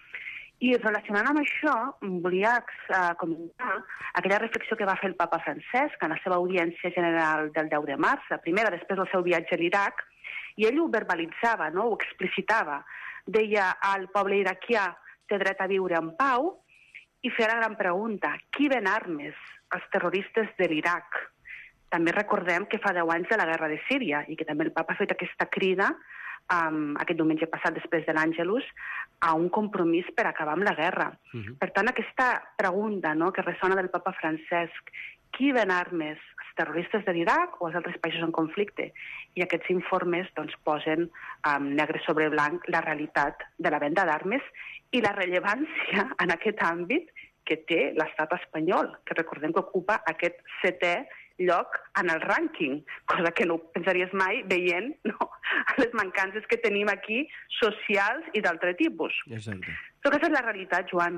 I relacionant amb això, volia uh, comentar aquella reflexió que va fer el papa Francesc en la seva audiència general del deu de març, la primera després del seu viatge a l'Iraq, i ell ho verbalitzava, no? Ho explicitava. Deia, el poble iraquià té dret a viure en pau, i feia la gran pregunta, qui ven armes? Els terroristes de l'Iraq. També recordem que fa deu anys de la guerra de Síria i que també el papa ha fet aquesta crida um, aquest diumenge passat després de l'Àngelus a un compromís per acabar amb la guerra. Uh-huh. Per tant, aquesta pregunta, no, que ressona del papa Francesc, qui ven armes? Els terroristes de l'Iraq o els altres països en conflicte? I aquests informes doncs, posen um, negre sobre blanc la realitat de la venda d'armes i la rellevància en aquest àmbit que té l'estat espanyol, que recordem que ocupa aquest setè lloc en el rànquing, cosa que no pensaries mai veient no, les mancances que tenim aquí socials i d'altre tipus. Exacte. Però aquesta és la realitat, Joan.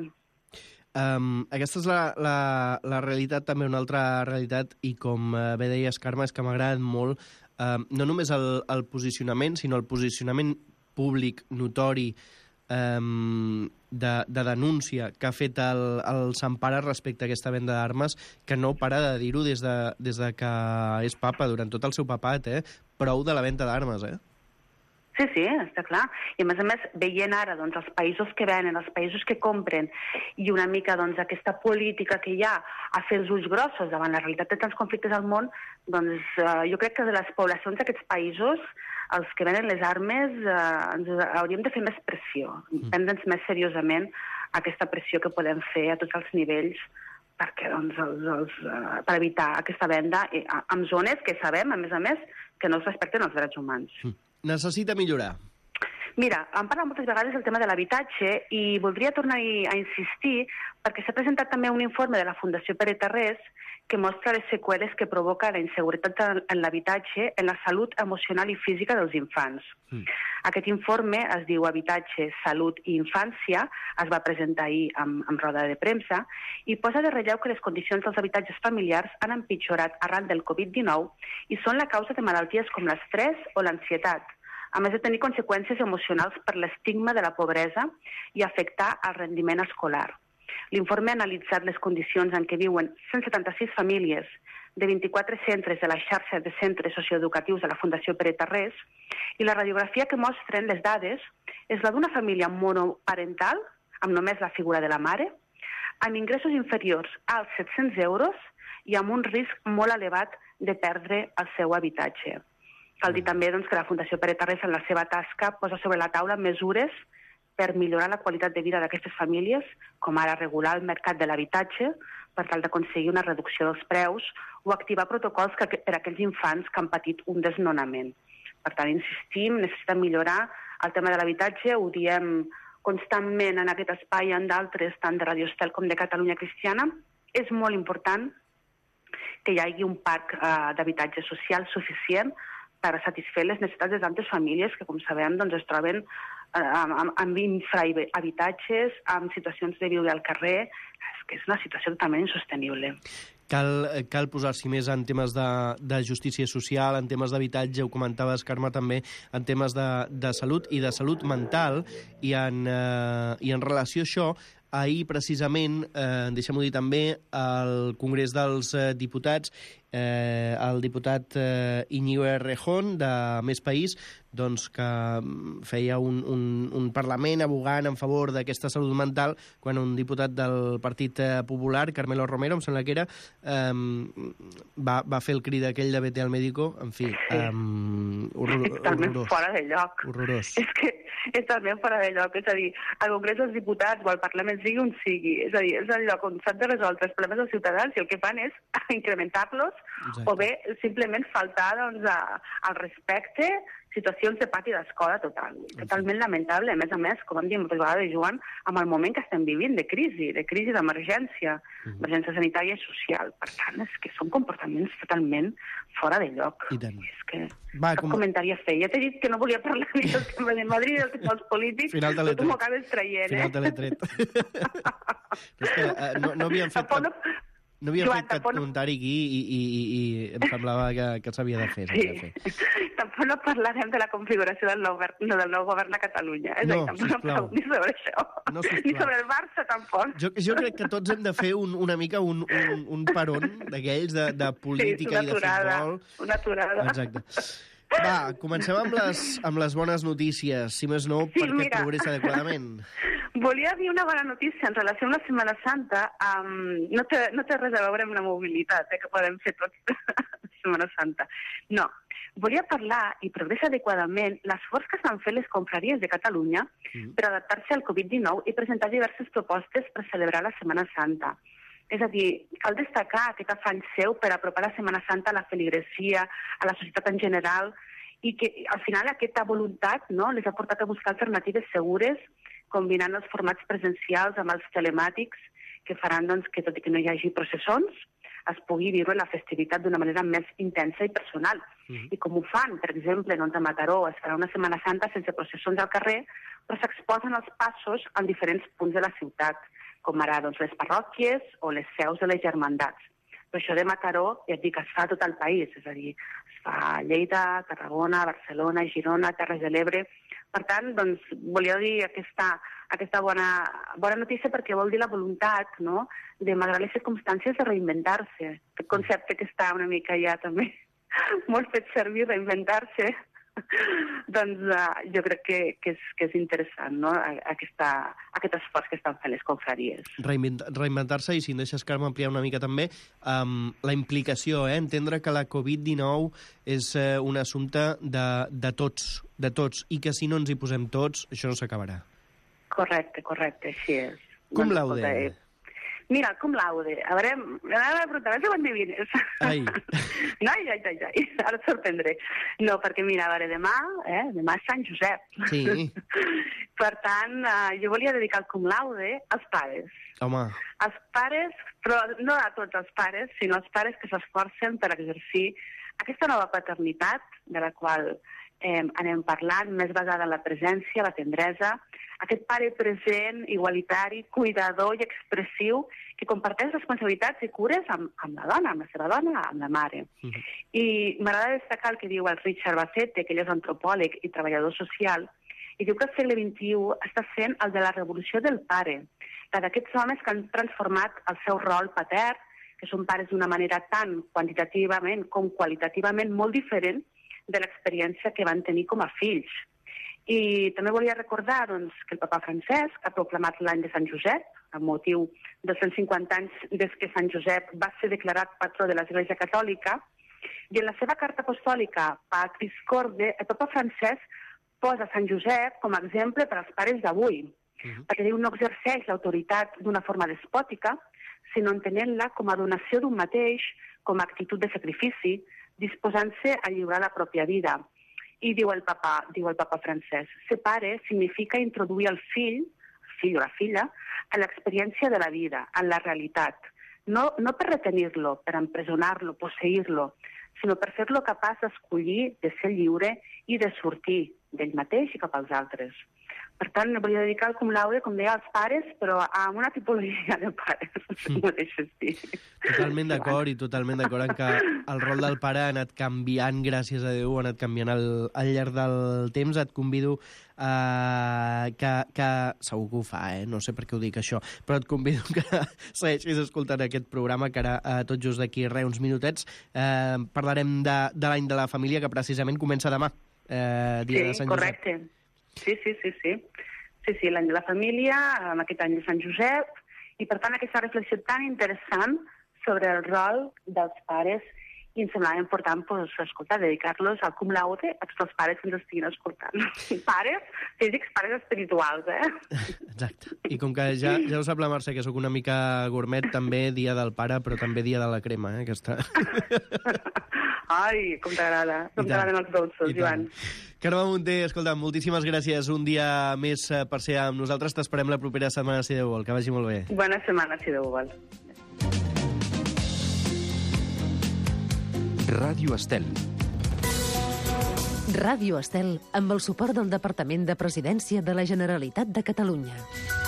Um, aquesta és la, la, la realitat, també una altra realitat, i com uh, bé deies, Carme, és que m'agrada molt uh, no només el, el posicionament, sinó el posicionament públic, notori, Um, de, de denúncia que ha fet el, el Sant Pare respecte a aquesta venda d'armes, que no para de dir-ho des, de, des de que és papa, durant tot el seu papat, eh? Prou de la venda d'armes, eh? Sí, sí, està clar. I a més a més, veient ara doncs, els països que venen, els països que compren, i una mica doncs, aquesta política que hi ha a fer els ulls grossos davant la realitat de tants conflictes al món, doncs uh, jo crec que de les poblacions d'aquests països, els que venen les armes, eh, ens hauríem de fer més pressió, mm. prendre'ns més seriosament aquesta pressió que podem fer a tots els nivells perquè, doncs, els, els, uh, per evitar aquesta venda eh, en zones que sabem, a més a més, que no es respecten els drets humans. Mm. Necessita millorar. Mira, hem parlat moltes vegades del tema de l'habitatge i voldria tornar a insistir perquè s'ha presentat també un informe de la Fundació Pere Tarrés que mostra les seqüeles que provoca la inseguretat en l'habitatge en la salut emocional i física dels infants. Mm. Aquest informe es diu Habitatge, Salut i Infància, es va presentar ahir amb, amb roda de premsa, i posa de relleu que les condicions dels habitatges familiars han empitjorat arran del covid dinou i són la causa de malalties com l'estrès o l'ansietat, a més de tenir conseqüències emocionals per l'estigma de la pobresa i afectar el rendiment escolar. L'informe ha analitzat les condicions en què viuen cent setanta-sis famílies de vint-i-quatre centres de la xarxa de centres socioeducatius de la Fundació Pere Tarrés, i la radiografia que mostren les dades és la d'una família monoparental, amb només la figura de la mare, amb ingressos inferiors als set-cents euros i amb un risc molt elevat de perdre el seu habitatge. Cal dir també doncs, que la Fundació Pere Tarrés en la seva tasca posa sobre la taula mesures per millorar la qualitat de vida d'aquestes famílies, com ara regular el mercat de l'habitatge per tal d'aconseguir una reducció dels preus o activar protocols que, per a aquells infants que han patit un desnonament. Per tant, insistim, necessitem millorar el tema de l'habitatge, ho diem constantment en aquest espai i en d'altres, tant de Radio Estel com de Catalunya Cristiana. És molt important que hi hagi un parc eh, d'habitatge social suficient per satisfer les necessitats de tantes famílies que, com sabem, doncs, es troben eh, amb, amb infrahabitatges, amb situacions de viure al carrer. És que és una situació totalment insostenible. Cal, cal posar-s'hi més en temes de, de justícia social, en temes d'habitatge, ho comentaves, Carme, també, en temes de, de salut i de salut mental, i en, eh, i en relació a això, ahir, precisament, eh, deixem-ho dir també, al Congrés dels eh, Diputats, eh, el diputat eh, Íñigo Errejón, de Més País, doncs, que feia un, un, un parlament abogant en favor d'aquesta salut mental, quan un diputat del Partit Popular, Carmelo Romero, em sembla que era, eh, va, va fer el crit aquell de vete al médico, en fi, Sí. um, horror, És totalment horrorós. fora de lloc. Horrorós. És que és totalment fora de lloc. És a dir, al Congrés dels Diputats o al Parlament, sigui on sigui, és a dir, és el lloc on s'han de resoldre els problemes dels ciutadans i el que fan és incrementar-los. Exacte. O bé simplement faltar doncs, a, al respecte, situacions de pati d'escola total. Totalment lamentable. A més a més, com hem dit moltes vegades, Joan, amb el moment que estem vivint de crisi, de crisi d'emergència, Mhm. emergència sanitària i social. Per tant, és que són comportaments totalment fora de lloc. I tant. És que Va, cap com... comentari a fer. Ja t'he dit que no volia parlar ni del tema de Madrid ni del tema dels polítics, Final de però tu l'he m'ho tret. acabes traient, Final eh? te l'he tret. és que eh, no, no havíem fet Tampoc cap, no havíem Joan, fet cap tampoc no- comentari aquí i, i, i, i em semblava que, que s'havia de fer. s'havia de fer. Sí. Tampoc no parlarem de la configuració del nou, govern- no, del nou govern a Catalunya. És No, a dir, tampoc no sisplau. parlem ni sobre això. No, ni sisplau. sobre el Barça, tampoc. Jo, jo crec que tots hem de fer un, una mica un, un, un peron d'aquells de, de política sí, i de aturada, futbol. una aturada. Exacte. Va, comencem amb les, amb les bones notícies, si més no, Sí, perquè mira. progressa adequadament. Volia dir una bona notícia en relació amb la Setmana Santa. Um, no, té, no té res a veure amb la mobilitat eh, que podem fer tots la Setmana Santa. No. Volia parlar, i progressa adequadament, l'esforç que estan fent les confraries de Catalunya Mm. per adaptar-se al covid dinou i presentar diverses propostes per celebrar la Setmana Santa. És a dir, cal destacar aquest afany seu per apropar la Setmana Santa a la feligresia, a la societat en general, i que al final aquesta voluntat no, les ha portat a buscar alternatives segures, combinant els formats presencials amb els telemàtics, que faran doncs, que, tot i que no hi hagi processons, es pugui viure la festivitat d'una manera més intensa i personal. Mhm. I com ho fan, per exemple, doncs, a Mataró es farà una Setmana Santa sense processons al carrer, però s'exposen els passos en diferents punts de la ciutat, com ara doncs, les parròquies o les seus de les germandats. Però això de Mataró, ja et dic, es fa a tot el país, és a dir, es fa a Lleida, Tarragona, Barcelona, Girona, Terres de l'Ebre. Per tant, doncs, volia dir aquesta, aquesta bona, bona notícia perquè vol dir la voluntat, no?, de, malgrat les circumstàncies, de reinventar-se. Aquest concepte que està una mica ja també molt fet servir, reinventar-se, doncs uh, jo crec que, que, és, que és interessant, no?, aquesta, aquest esforç que estan fent les confraries. Reinvent- Reinventar-se, i si em deixes, Carme, ampliar una mica també, um, la implicació, eh? entendre que la covid dinou és eh, un assumpte de, de tots, de tots, i que si no ens hi posem tots, això no s'acabarà. Correcte, correcte, així és. Cum Doncs, laude. escolta, eh, Mira, cum laude. A veure, m'agrada preguntar, a veure si ho endevines. Ai. No, ai, ai, ai, ai, ara et sorprendré. No, perquè mira, a veure, demà, eh, demà és Sant Josep. Sí. Per tant, eh, jo volia dedicar el cum laude als pares. Home, Els pares, però no a tots els pares, sinó als pares que s'esforcen per exercir aquesta nova paternitat de la qual eh, anem parlant, més basada en la presència, la tendresa, aquest pare present, igualitari, cuidador i expressiu, que comparteix responsabilitats i cures amb, amb la dona, amb la seva dona, amb la mare. Mhm. I m'agrada destacar el que diu el Richard Bacete, que ell és antropòleg i treballador social, i diu que el segle vint-i-u està sent el de la revolució del pare, la d'aquests homes que han transformat el seu rol patern que són pares d'una manera tant quantitativament com qualitativament molt diferent de l'experiència que van tenir com a fills. I també volia recordar doncs, que el papa Francesc ha proclamat l'any de Sant Josep, amb motiu dels cent cinquanta anys des que Sant Josep va ser declarat patró de l'Església Catòlica, i en la seva carta apostòlica Patris Corde, el papa Francesc posa Sant Josep com a exemple per als pares d'avui, uh-huh. perquè diu no exerceix l'autoritat d'una forma despòtica, sinó entenent-la com a donació d'un mateix, com a actitud de sacrifici, disposant-se a lliurar la pròpia vida. I diu el papa, diu el papa Francesc, ser pare significa introduir el fill, el fill o la filla, a l'experiència de la vida, en la realitat. No, no per retenir-lo, per empresonar-lo, posseir-lo, sinó per fer-lo capaç d'escollir, de ser lliure i de sortir d'ell mateix i cap als altres. Per tant, volia dedicar el cum laude, com deia, als pares, però amb una tipologia de pares, mm. no deixes dir. Totalment d'acord, i totalment d'acord en que el rol del pare ha anat canviant, gràcies a Déu, ha anat canviant al, al llarg del temps. Et convido uh, que, que... Segur que ho fa, eh? No sé per què ho dic, això, però et convido que segueixis escoltant aquest programa, que ara, uh, tot just d'aquí res, uns minutets, uh, parlarem de, de l'any de la família, que precisament comença demà, uh, dia sí, de Sant Josep. Correcte. Sí, sí, sí, sí. Sí, sí, l'any de la família, amb aquest any de Sant Josep, i per tant aquesta reflexió tan interessant sobre el rol dels pares, i em semblava important, pues, escoltar, dedicar-los al cum laude a tots els pares que ens estiguin escoltant. Pares físics, pares espirituals, eh? Exacte. I com que ja, ja ho sap la Mercè, que sóc una mica gourmet, també dia del pare, però també dia de la crema, eh, aquesta. Ai, com t'agrada. Com t'agraden els dolços, Joan. Carme Munté, escolta, moltíssimes gràcies un dia més per ser amb nosaltres. T'esperem la propera setmana, si Déu vol. Que vagi molt bé. Bona setmana, si Déu vol. Ràdio Estel. Ràdio Estel, amb el suport del Departament de Presidència de la Generalitat de Catalunya.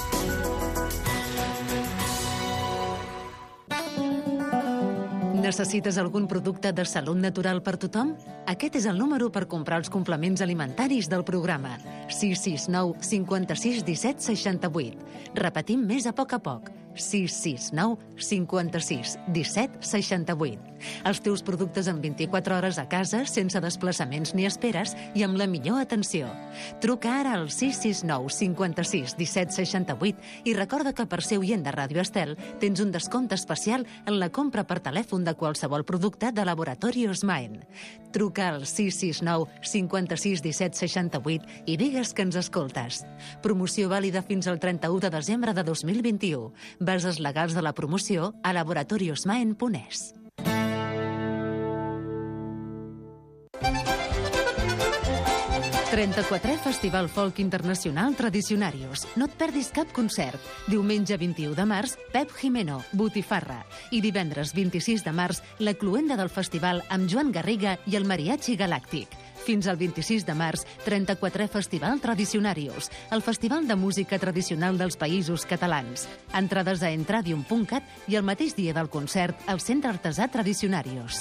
Necessites algun producte de salut natural per tothom? Aquest és el número per comprar els complements alimentaris del programa. sis sis nou cinquanta-sis disset seixanta-vuit. Repetim més a poc a poc. sis sis nou cinquanta-sis disset seixanta-vuit. Els teus productes en vint-i-quatre hores a casa, sense desplaçaments ni esperes i amb la millor atenció. Truca ara al sis sis nou cinquanta-sis disset seixanta-vuit i recorda que per ser oient de Ràdio Estel tens un descompte especial en la compra per telèfon de qualsevol producte de Laboratorios Maen. Truca al sis sis nou cinquanta-sis disset seixanta-vuit i digues que ens escoltes. Promoció vàlida fins al trenta-u de desembre de dos mil vint-i-u. Bases legals de la promoció a laboratoriosmaen punt es. trenta-quatrè Festival Folk Internacional Tradicionarios. No et perdis cap concert. Diumenge vint-i-u de març, Pep Jimeno, Botifarra. I divendres vint-i-sis de març, la cloenda del festival amb Joan Garriga i el Mariachi Galàctic. Fins al vint-i-sis de març, trenta-quatrè Festival Tradicionarios, el festival de música tradicional dels països catalans. Entrades a entradium punt cat i el mateix dia del concert al Centre Artesà Tradicionarios.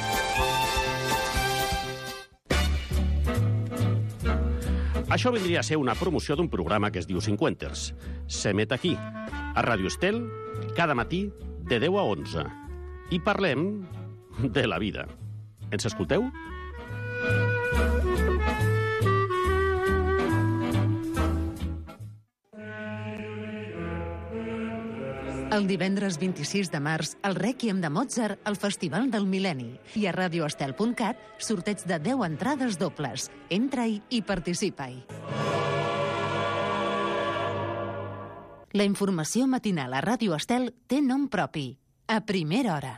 Això vindria a ser una promoció d'un programa que es diu Cinquenters. S'emet aquí, a Ràdio Estel, cada matí de deu a onze. I parlem de la vida. Ens escolteu? El divendres vint-i-sis de març, el Rèquiem de Mozart al Festival del Mil·lenni. I a radioestel punt cat, sorteig de deu entrades dobles. Entra-hi i participa-hi. La informació matinal a Ràdio Estel té nom propi. A primera hora.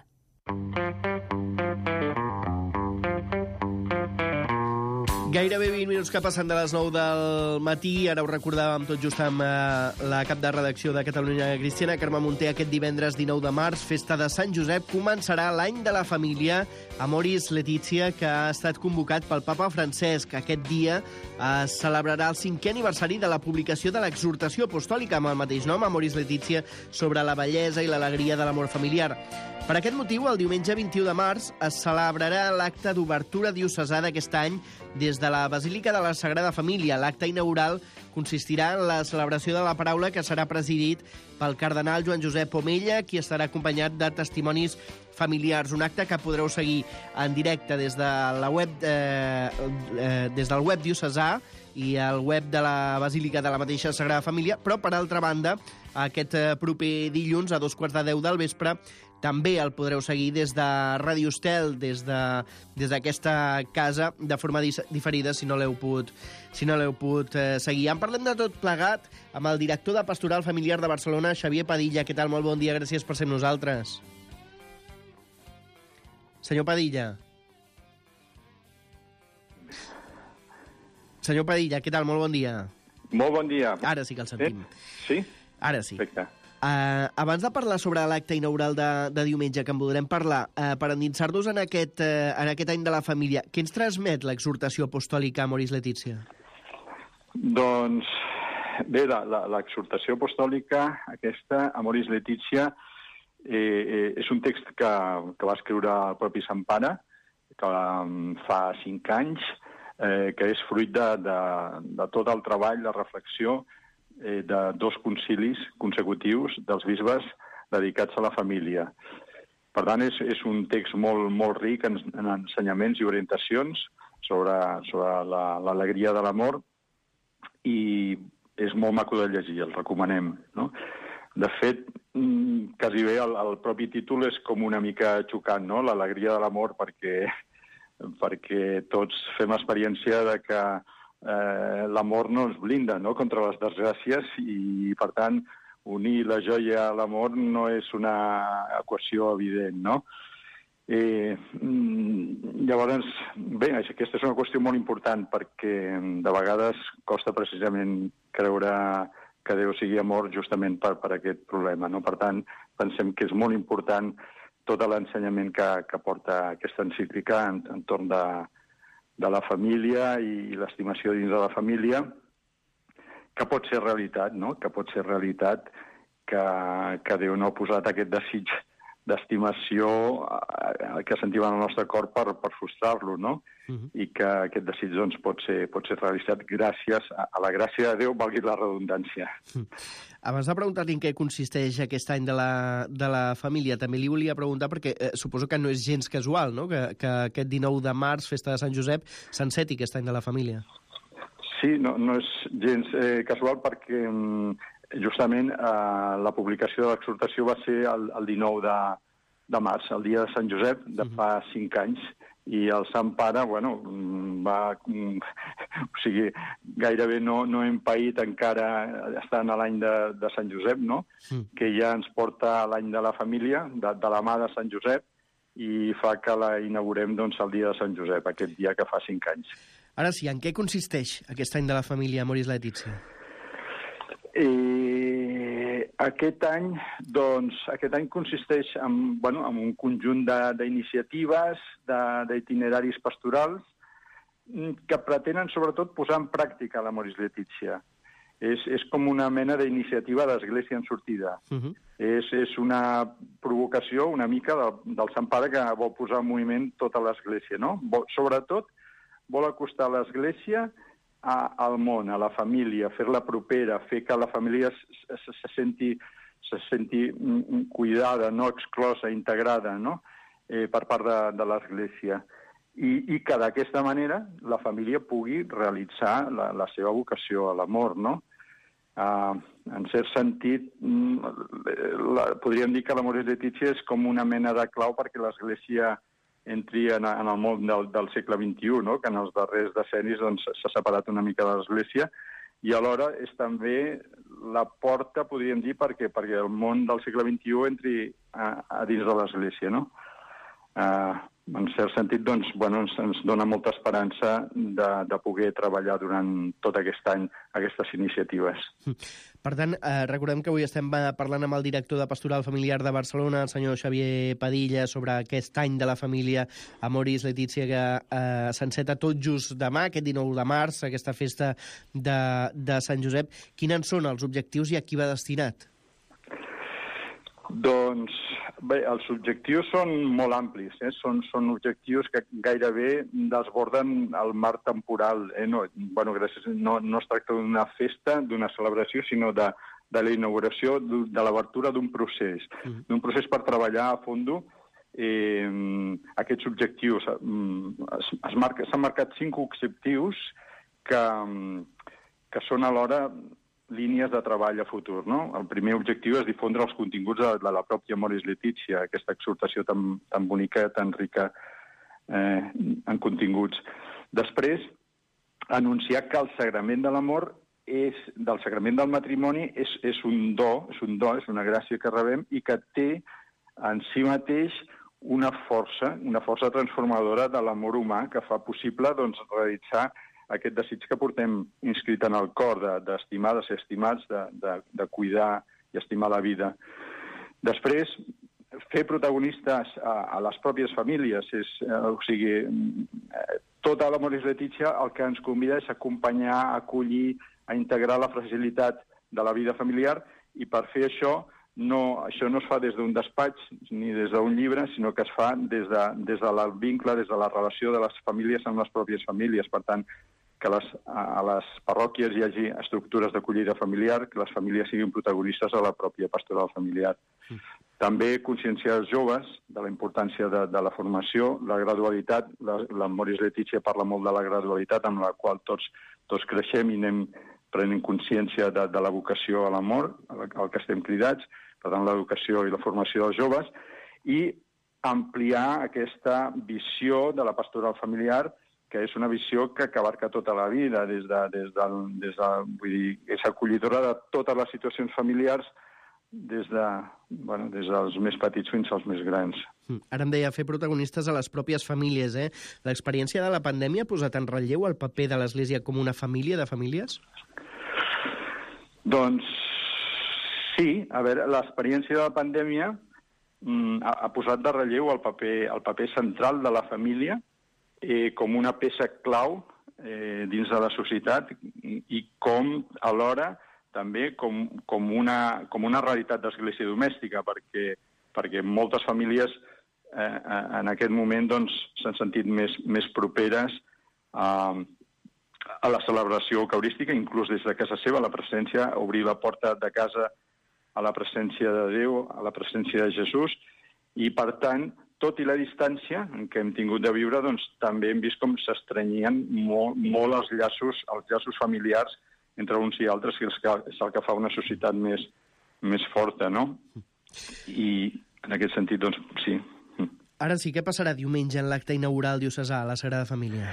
Gairebé vint minuts que passen de les nou del matí. Ara ho recordàvem tot just amb eh, la cap de redacció de Catalunya Cristiana, Carme Munté. Aquest divendres dinou de març, festa de Sant Josep, començarà l'any de la família Amoris Laetitia, que ha estat convocat pel papa Francesc. Aquest dia es celebrarà el cinquè aniversari de la publicació de l'exhortació apostòlica amb el mateix nom, Amoris Laetitia, sobre la bellesa i l'alegria de l'amor familiar. Per aquest motiu, el diumenge vint-i-u de març es celebrarà l'acte d'obertura diocesà d'aquest any des de la Basílica de la Sagrada Família. L'acte inaugural consistirà en la celebració de la paraula, que serà presidit pel cardenal Joan Josep Omella, qui estarà acompanyat de testimonis familiars. Un acte que podreu seguir en directe des de la web eh, eh, des del web diocesà i el web de la Basílica de la mateixa Sagrada Família, però, per altra banda, aquest proper dilluns, a dos quarts de deu del vespre, també el podreu seguir des de Ràdio Estel, des de, des d'aquesta casa, de forma diferida, si no l'heu pogut, si no l'heu pogut eh, seguir. En parlem de tot plegat amb el director de Pastoral Familiar de Barcelona, Xavier Padilla. Què tal? Molt bon dia, gràcies per ser amb nosaltres. Senyor Padilla. Senyor Padilla, què tal? Molt bon dia. Molt bon dia. Ara sí que el sentim. Sí? Ara sí. Perfecte. Uh, abans de parlar sobre l'acte inaugural de, de diumenge, que en podrem parlar, uh, per endinsar-nos en, aquest, uh, en aquest any de la família, què ens transmet l'exhortació apostòlica a Moris Letizia? Doncs, bé, l'exhortació apostòlica aquesta a Moris Letizia eh, eh, és un text que, que va escriure el propi Sant Pare, que um, fa cinc anys, eh, que és fruit de, de, de tot el treball, la reflexió eh, de dos concilis consecutius dels bisbes dedicats a la família. Per tant, és, és un text molt, molt ric en, en ensenyaments i orientacions sobre, sobre l'alegria la, de l'amor, i és molt maco de llegir, el recomanem, no? De fet, quasi bé el, el propi títol és com una mica xocant, no? L'alegria de l'amor, perquè, perquè tots fem experiència de que eh, l'amor no ens blinda, no?, contra les desgràcies, i, per tant, unir la joia a l'amor no és una equació evident, no? Eh, llavors, bé, aquesta és una qüestió molt important, perquè de vegades costa precisament creure que Déu sigui amor justament per, per aquest problema, no? Per tant, pensem que és molt important tot l'ensenyament que, que porta aquesta encíclica en, entorn de, de la família i l'estimació dins de la família, que pot ser realitat, no? Que pot ser realitat que, que Déu no ha posat aquest desig d'estimació que sentim en el nostre cor per, per frustrar-lo, no? Uh-huh. I que aquest desig doncs, pot ser, pot ser realitzat gràcies a, a la gràcia de Déu, valgui la redundància. Uh-huh. Abans de preguntar-li en què consisteix aquest any de la, de la família, també li volia preguntar, perquè eh, suposo que no és gens casual, no?, que, que aquest dinou de març, festa de Sant Josep, s'enceti aquest any de la família. Sí, no, no és gens eh, casual perquè justament eh, la publicació de l'exhortació va ser el, el dinou de, de març, el dia de Sant Josep, de fa cinc anys, i el Sant Pare, bueno, va... O sigui, gairebé no, no hem paït encara estant a l'any de, de Sant Josep, no?, mm. que ja ens porta a l'any de la família, de, de la mà de Sant Josep, i fa que la inaugurem doncs, el dia de Sant Josep, aquest dia que fa cinc anys. Ara sí, en què consisteix aquest any de la família Moris Letizia? Eh, aquest any, doncs, aquest any consisteix en, bueno, en un conjunt d'iniciatives, d'itineraris pastorals, que pretenen sobretot posar en pràctica la Moris Letizia. És, és com una mena d'iniciativa d'Església en sortida. Uh-huh. És, és una provocació una mica del, del Sant Pare, que vol posar en moviment tota l'Església, no? Vol, sobretot vol acostar l'Església a, al món, a la família, fer-la propera, fer que la família se, se, se senti, se senti cuidada, no exclosa, integrada, no?, eh, per part de, de l'Església. I, i que d'aquesta manera la família pugui realitzar la, la seva vocació a l'amor, no? Uh, en cert sentit, la, podríem dir que la Moris Letizia és com una mena de clau perquè l'Església entri en, en el món del, del segle vint-i-u, no?, que en els darrers decennis doncs, s'ha separat una mica de l'Església, i alhora és també la porta, podríem dir, perquè, perquè el món del segle vint-i-u entri a, a dins de l'Església, no? Uh, en cert sentit, doncs, bueno, ens, ens dona molta esperança de, de poder treballar durant tot aquest any aquestes iniciatives. Per tant, eh, recordem que avui estem parlant amb el director de Pastoral Familiar de Barcelona, el senyor Xavier Padilla, sobre aquest any de la família a Moris Letizia, que eh, s'enceta tot just demà, aquest dinou de març, aquesta festa de, de Sant Josep. Quins són els objectius i a qui va destinat? Doncs bé, els objectius són molt amplis, eh? són, són objectius que gairebé desborden el marc temporal. Eh? No, bueno, gràcies, no, no es tracta d'una festa, d'una celebració, sinó de, de la inauguració, de l'obertura d'un procés, mm. d'un procés per treballar a fondo eh, aquests objectius. Es, es marca, s'han marcat cinc objectius que, que són alhora línies de treball a futur, no? El primer objectiu és difondre els continguts de, de la pròpia Amoris Laetitia, aquesta exhortació tan, tan bonica, tan rica eh, en continguts. Després, anunciar que el sagrament de l'amor és, del sagrament del matrimoni és, és un do, és un do, és una gràcia que rebem i que té en si mateix una força, una força transformadora de l'amor humà que fa possible doncs, realitzar aquest desig que portem inscrit en el cor, d'estimar, de, de ser estimats, de, de, de cuidar i estimar la vida. Després, fer protagonistes a, a les pròpies famílies. És, eh, o sigui, eh, tota l'Amoris Laetitia el que ens convida és acompanyar, acollir, a integrar la fragilitat de la vida familiar, i per fer això, no, això no es fa des d'un despatx ni des d'un llibre, sinó que es fa des, de, des del vincle, des de la relació de les famílies amb les pròpies famílies. Per tant, que les, a les parròquies hi hagi estructures d'acollida familiar, que les famílies siguin protagonistes a la pròpia pastoral familiar. Mm. També conscienciar els joves de la importància de, de la formació, la gradualitat. La, la Amoris Laetitia parla molt de la gradualitat amb la qual tots, tots creixem i anem prenent consciència de, de la vocació a l'amor, al, al que estem cridats, per tant, l'educació i la formació dels joves, i ampliar aquesta visió de la pastoral familiar, que és una visió que, que abarca tota la vida, des de, des del, des de, vull dir, és acollidora de totes les situacions familiars, des, de, bueno, des dels més petits fins als més grans. Ara em deia, fer protagonistes a les pròpies famílies, eh? L'experiència de la pandèmia ha posat en relleu el paper de l'Església com una família de famílies? Doncs sí, a veure, l'experiència de la pandèmia mm, ha, ha posat de relleu el paper, el paper central de la família, Eh, com una peça clau eh, dins de la societat i, i com, alhora, també com, com, una, com una realitat d'església domèstica, perquè, perquè moltes famílies eh, en aquest moment doncs, s'han sentit més, més properes a, a la celebració eucarística, inclús des de casa seva, la presència, obrir la porta de casa a la presència de Déu, a la presència de Jesús, i, per tant, tot i la distància en què hem tingut de viure, doncs també hem vist com s'estrenyien molt, molt els llaços, els llaços familiars entre uns i altres, que és, que és el que fa una societat més, més forta, no? I en aquest sentit, doncs, sí. Ara sí, què passarà diumenge en l'acte inaugural diocesà a la Sagrada Família?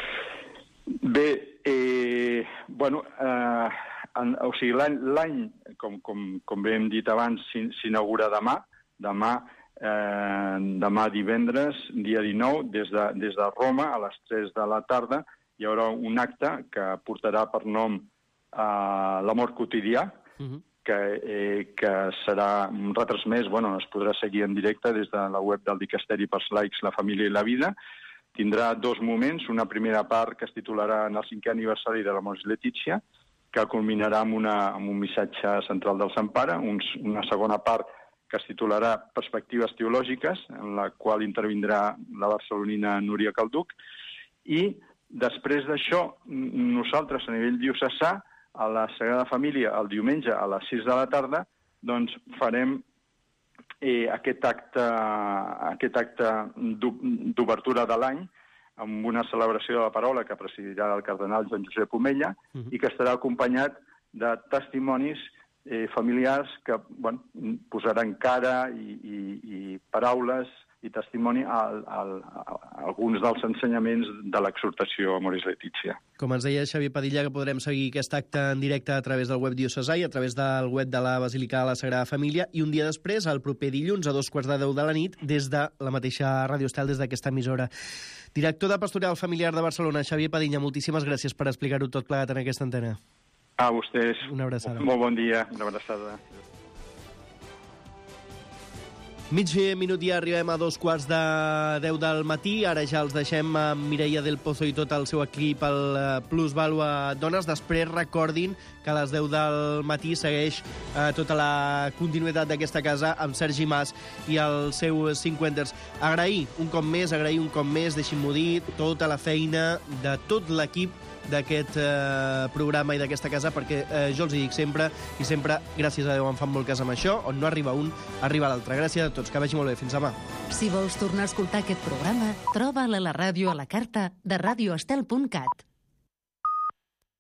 Bé, eh, bueno, eh, en, o sigui, l'any, com, com, com bé hem dit abans, s'inaugura demà, demà, Eh, demà divendres, dia dinou, des de, des de Roma, a les tres de la tarda, hi haurà un acte que portarà per nom eh, l'amor quotidià, uh-huh. que, eh, que serà retransmès, bueno, es podrà seguir en directe des de la web del Dicasteri pels laics, la família i la vida. Tindrà dos moments, una primera part que es titularà en el cinquè aniversari de l'Amoris Laetitia, que culminarà amb, una, amb un missatge central del Sant Pare, uns, una segona part que es titularà Perspectives teològiques, en la qual intervindrà la barcelonina Núria Calduc, i després d'això, nosaltres a nivell diocesà, a la Sagrada Família, el diumenge a les sis de la tarda, doncs farem eh, aquest acte, aquest acte d'obertura de l'any, amb una celebració de la paraula que presidirà el cardenal Joan Josep Omella, uh-huh. i que estarà acompanyat de testimonis Eh, familiars que bueno, posaran cara i, i, i paraules i testimoni a, a, a, a alguns dels ensenyaments de l'exhortació Amoris Laetitia. Com ens deia Xavier Padilla, que podrem seguir aquest acte en directe a través del web diocesà i a través del web de la Basílica de la Sagrada Família, i un dia després, el proper dilluns, a dos quarts de deu de la nit, des de la mateixa Ràdio Estel, des d'aquesta emissora. Director de Pastoral Familiar de Barcelona, Xavier Padilla, moltíssimes gràcies per explicar-ho tot plegat en aquesta antena. A vostès. Una abraçada. Molt bon dia. Una abraçada. Mig minut i arribem a dos quarts de deu del matí. Ara ja els deixem amb Mireia del Pozo i tot el seu equip al Plus Vàlua Dones. Després recordin que a les deu del matí segueix eh, tota la continuïtat d'aquesta casa amb Sergi Mas i els seus cinquanters. Agrair un cop més, agrair un cop més, deixin-m'ho dir, tota la feina de tot l'equip d'aquest eh, programa i d'aquesta casa, perquè eh, jo els hi dic sempre, i sempre, gràcies a Déu, em fan molt cas amb això, on no arriba un, arriba l'altre. Gràcies a tots, que vagi molt bé. Fins demà. Si vols tornar a escoltar aquest programa, troba'l a la ràdio a la carta de radioestel punt cat.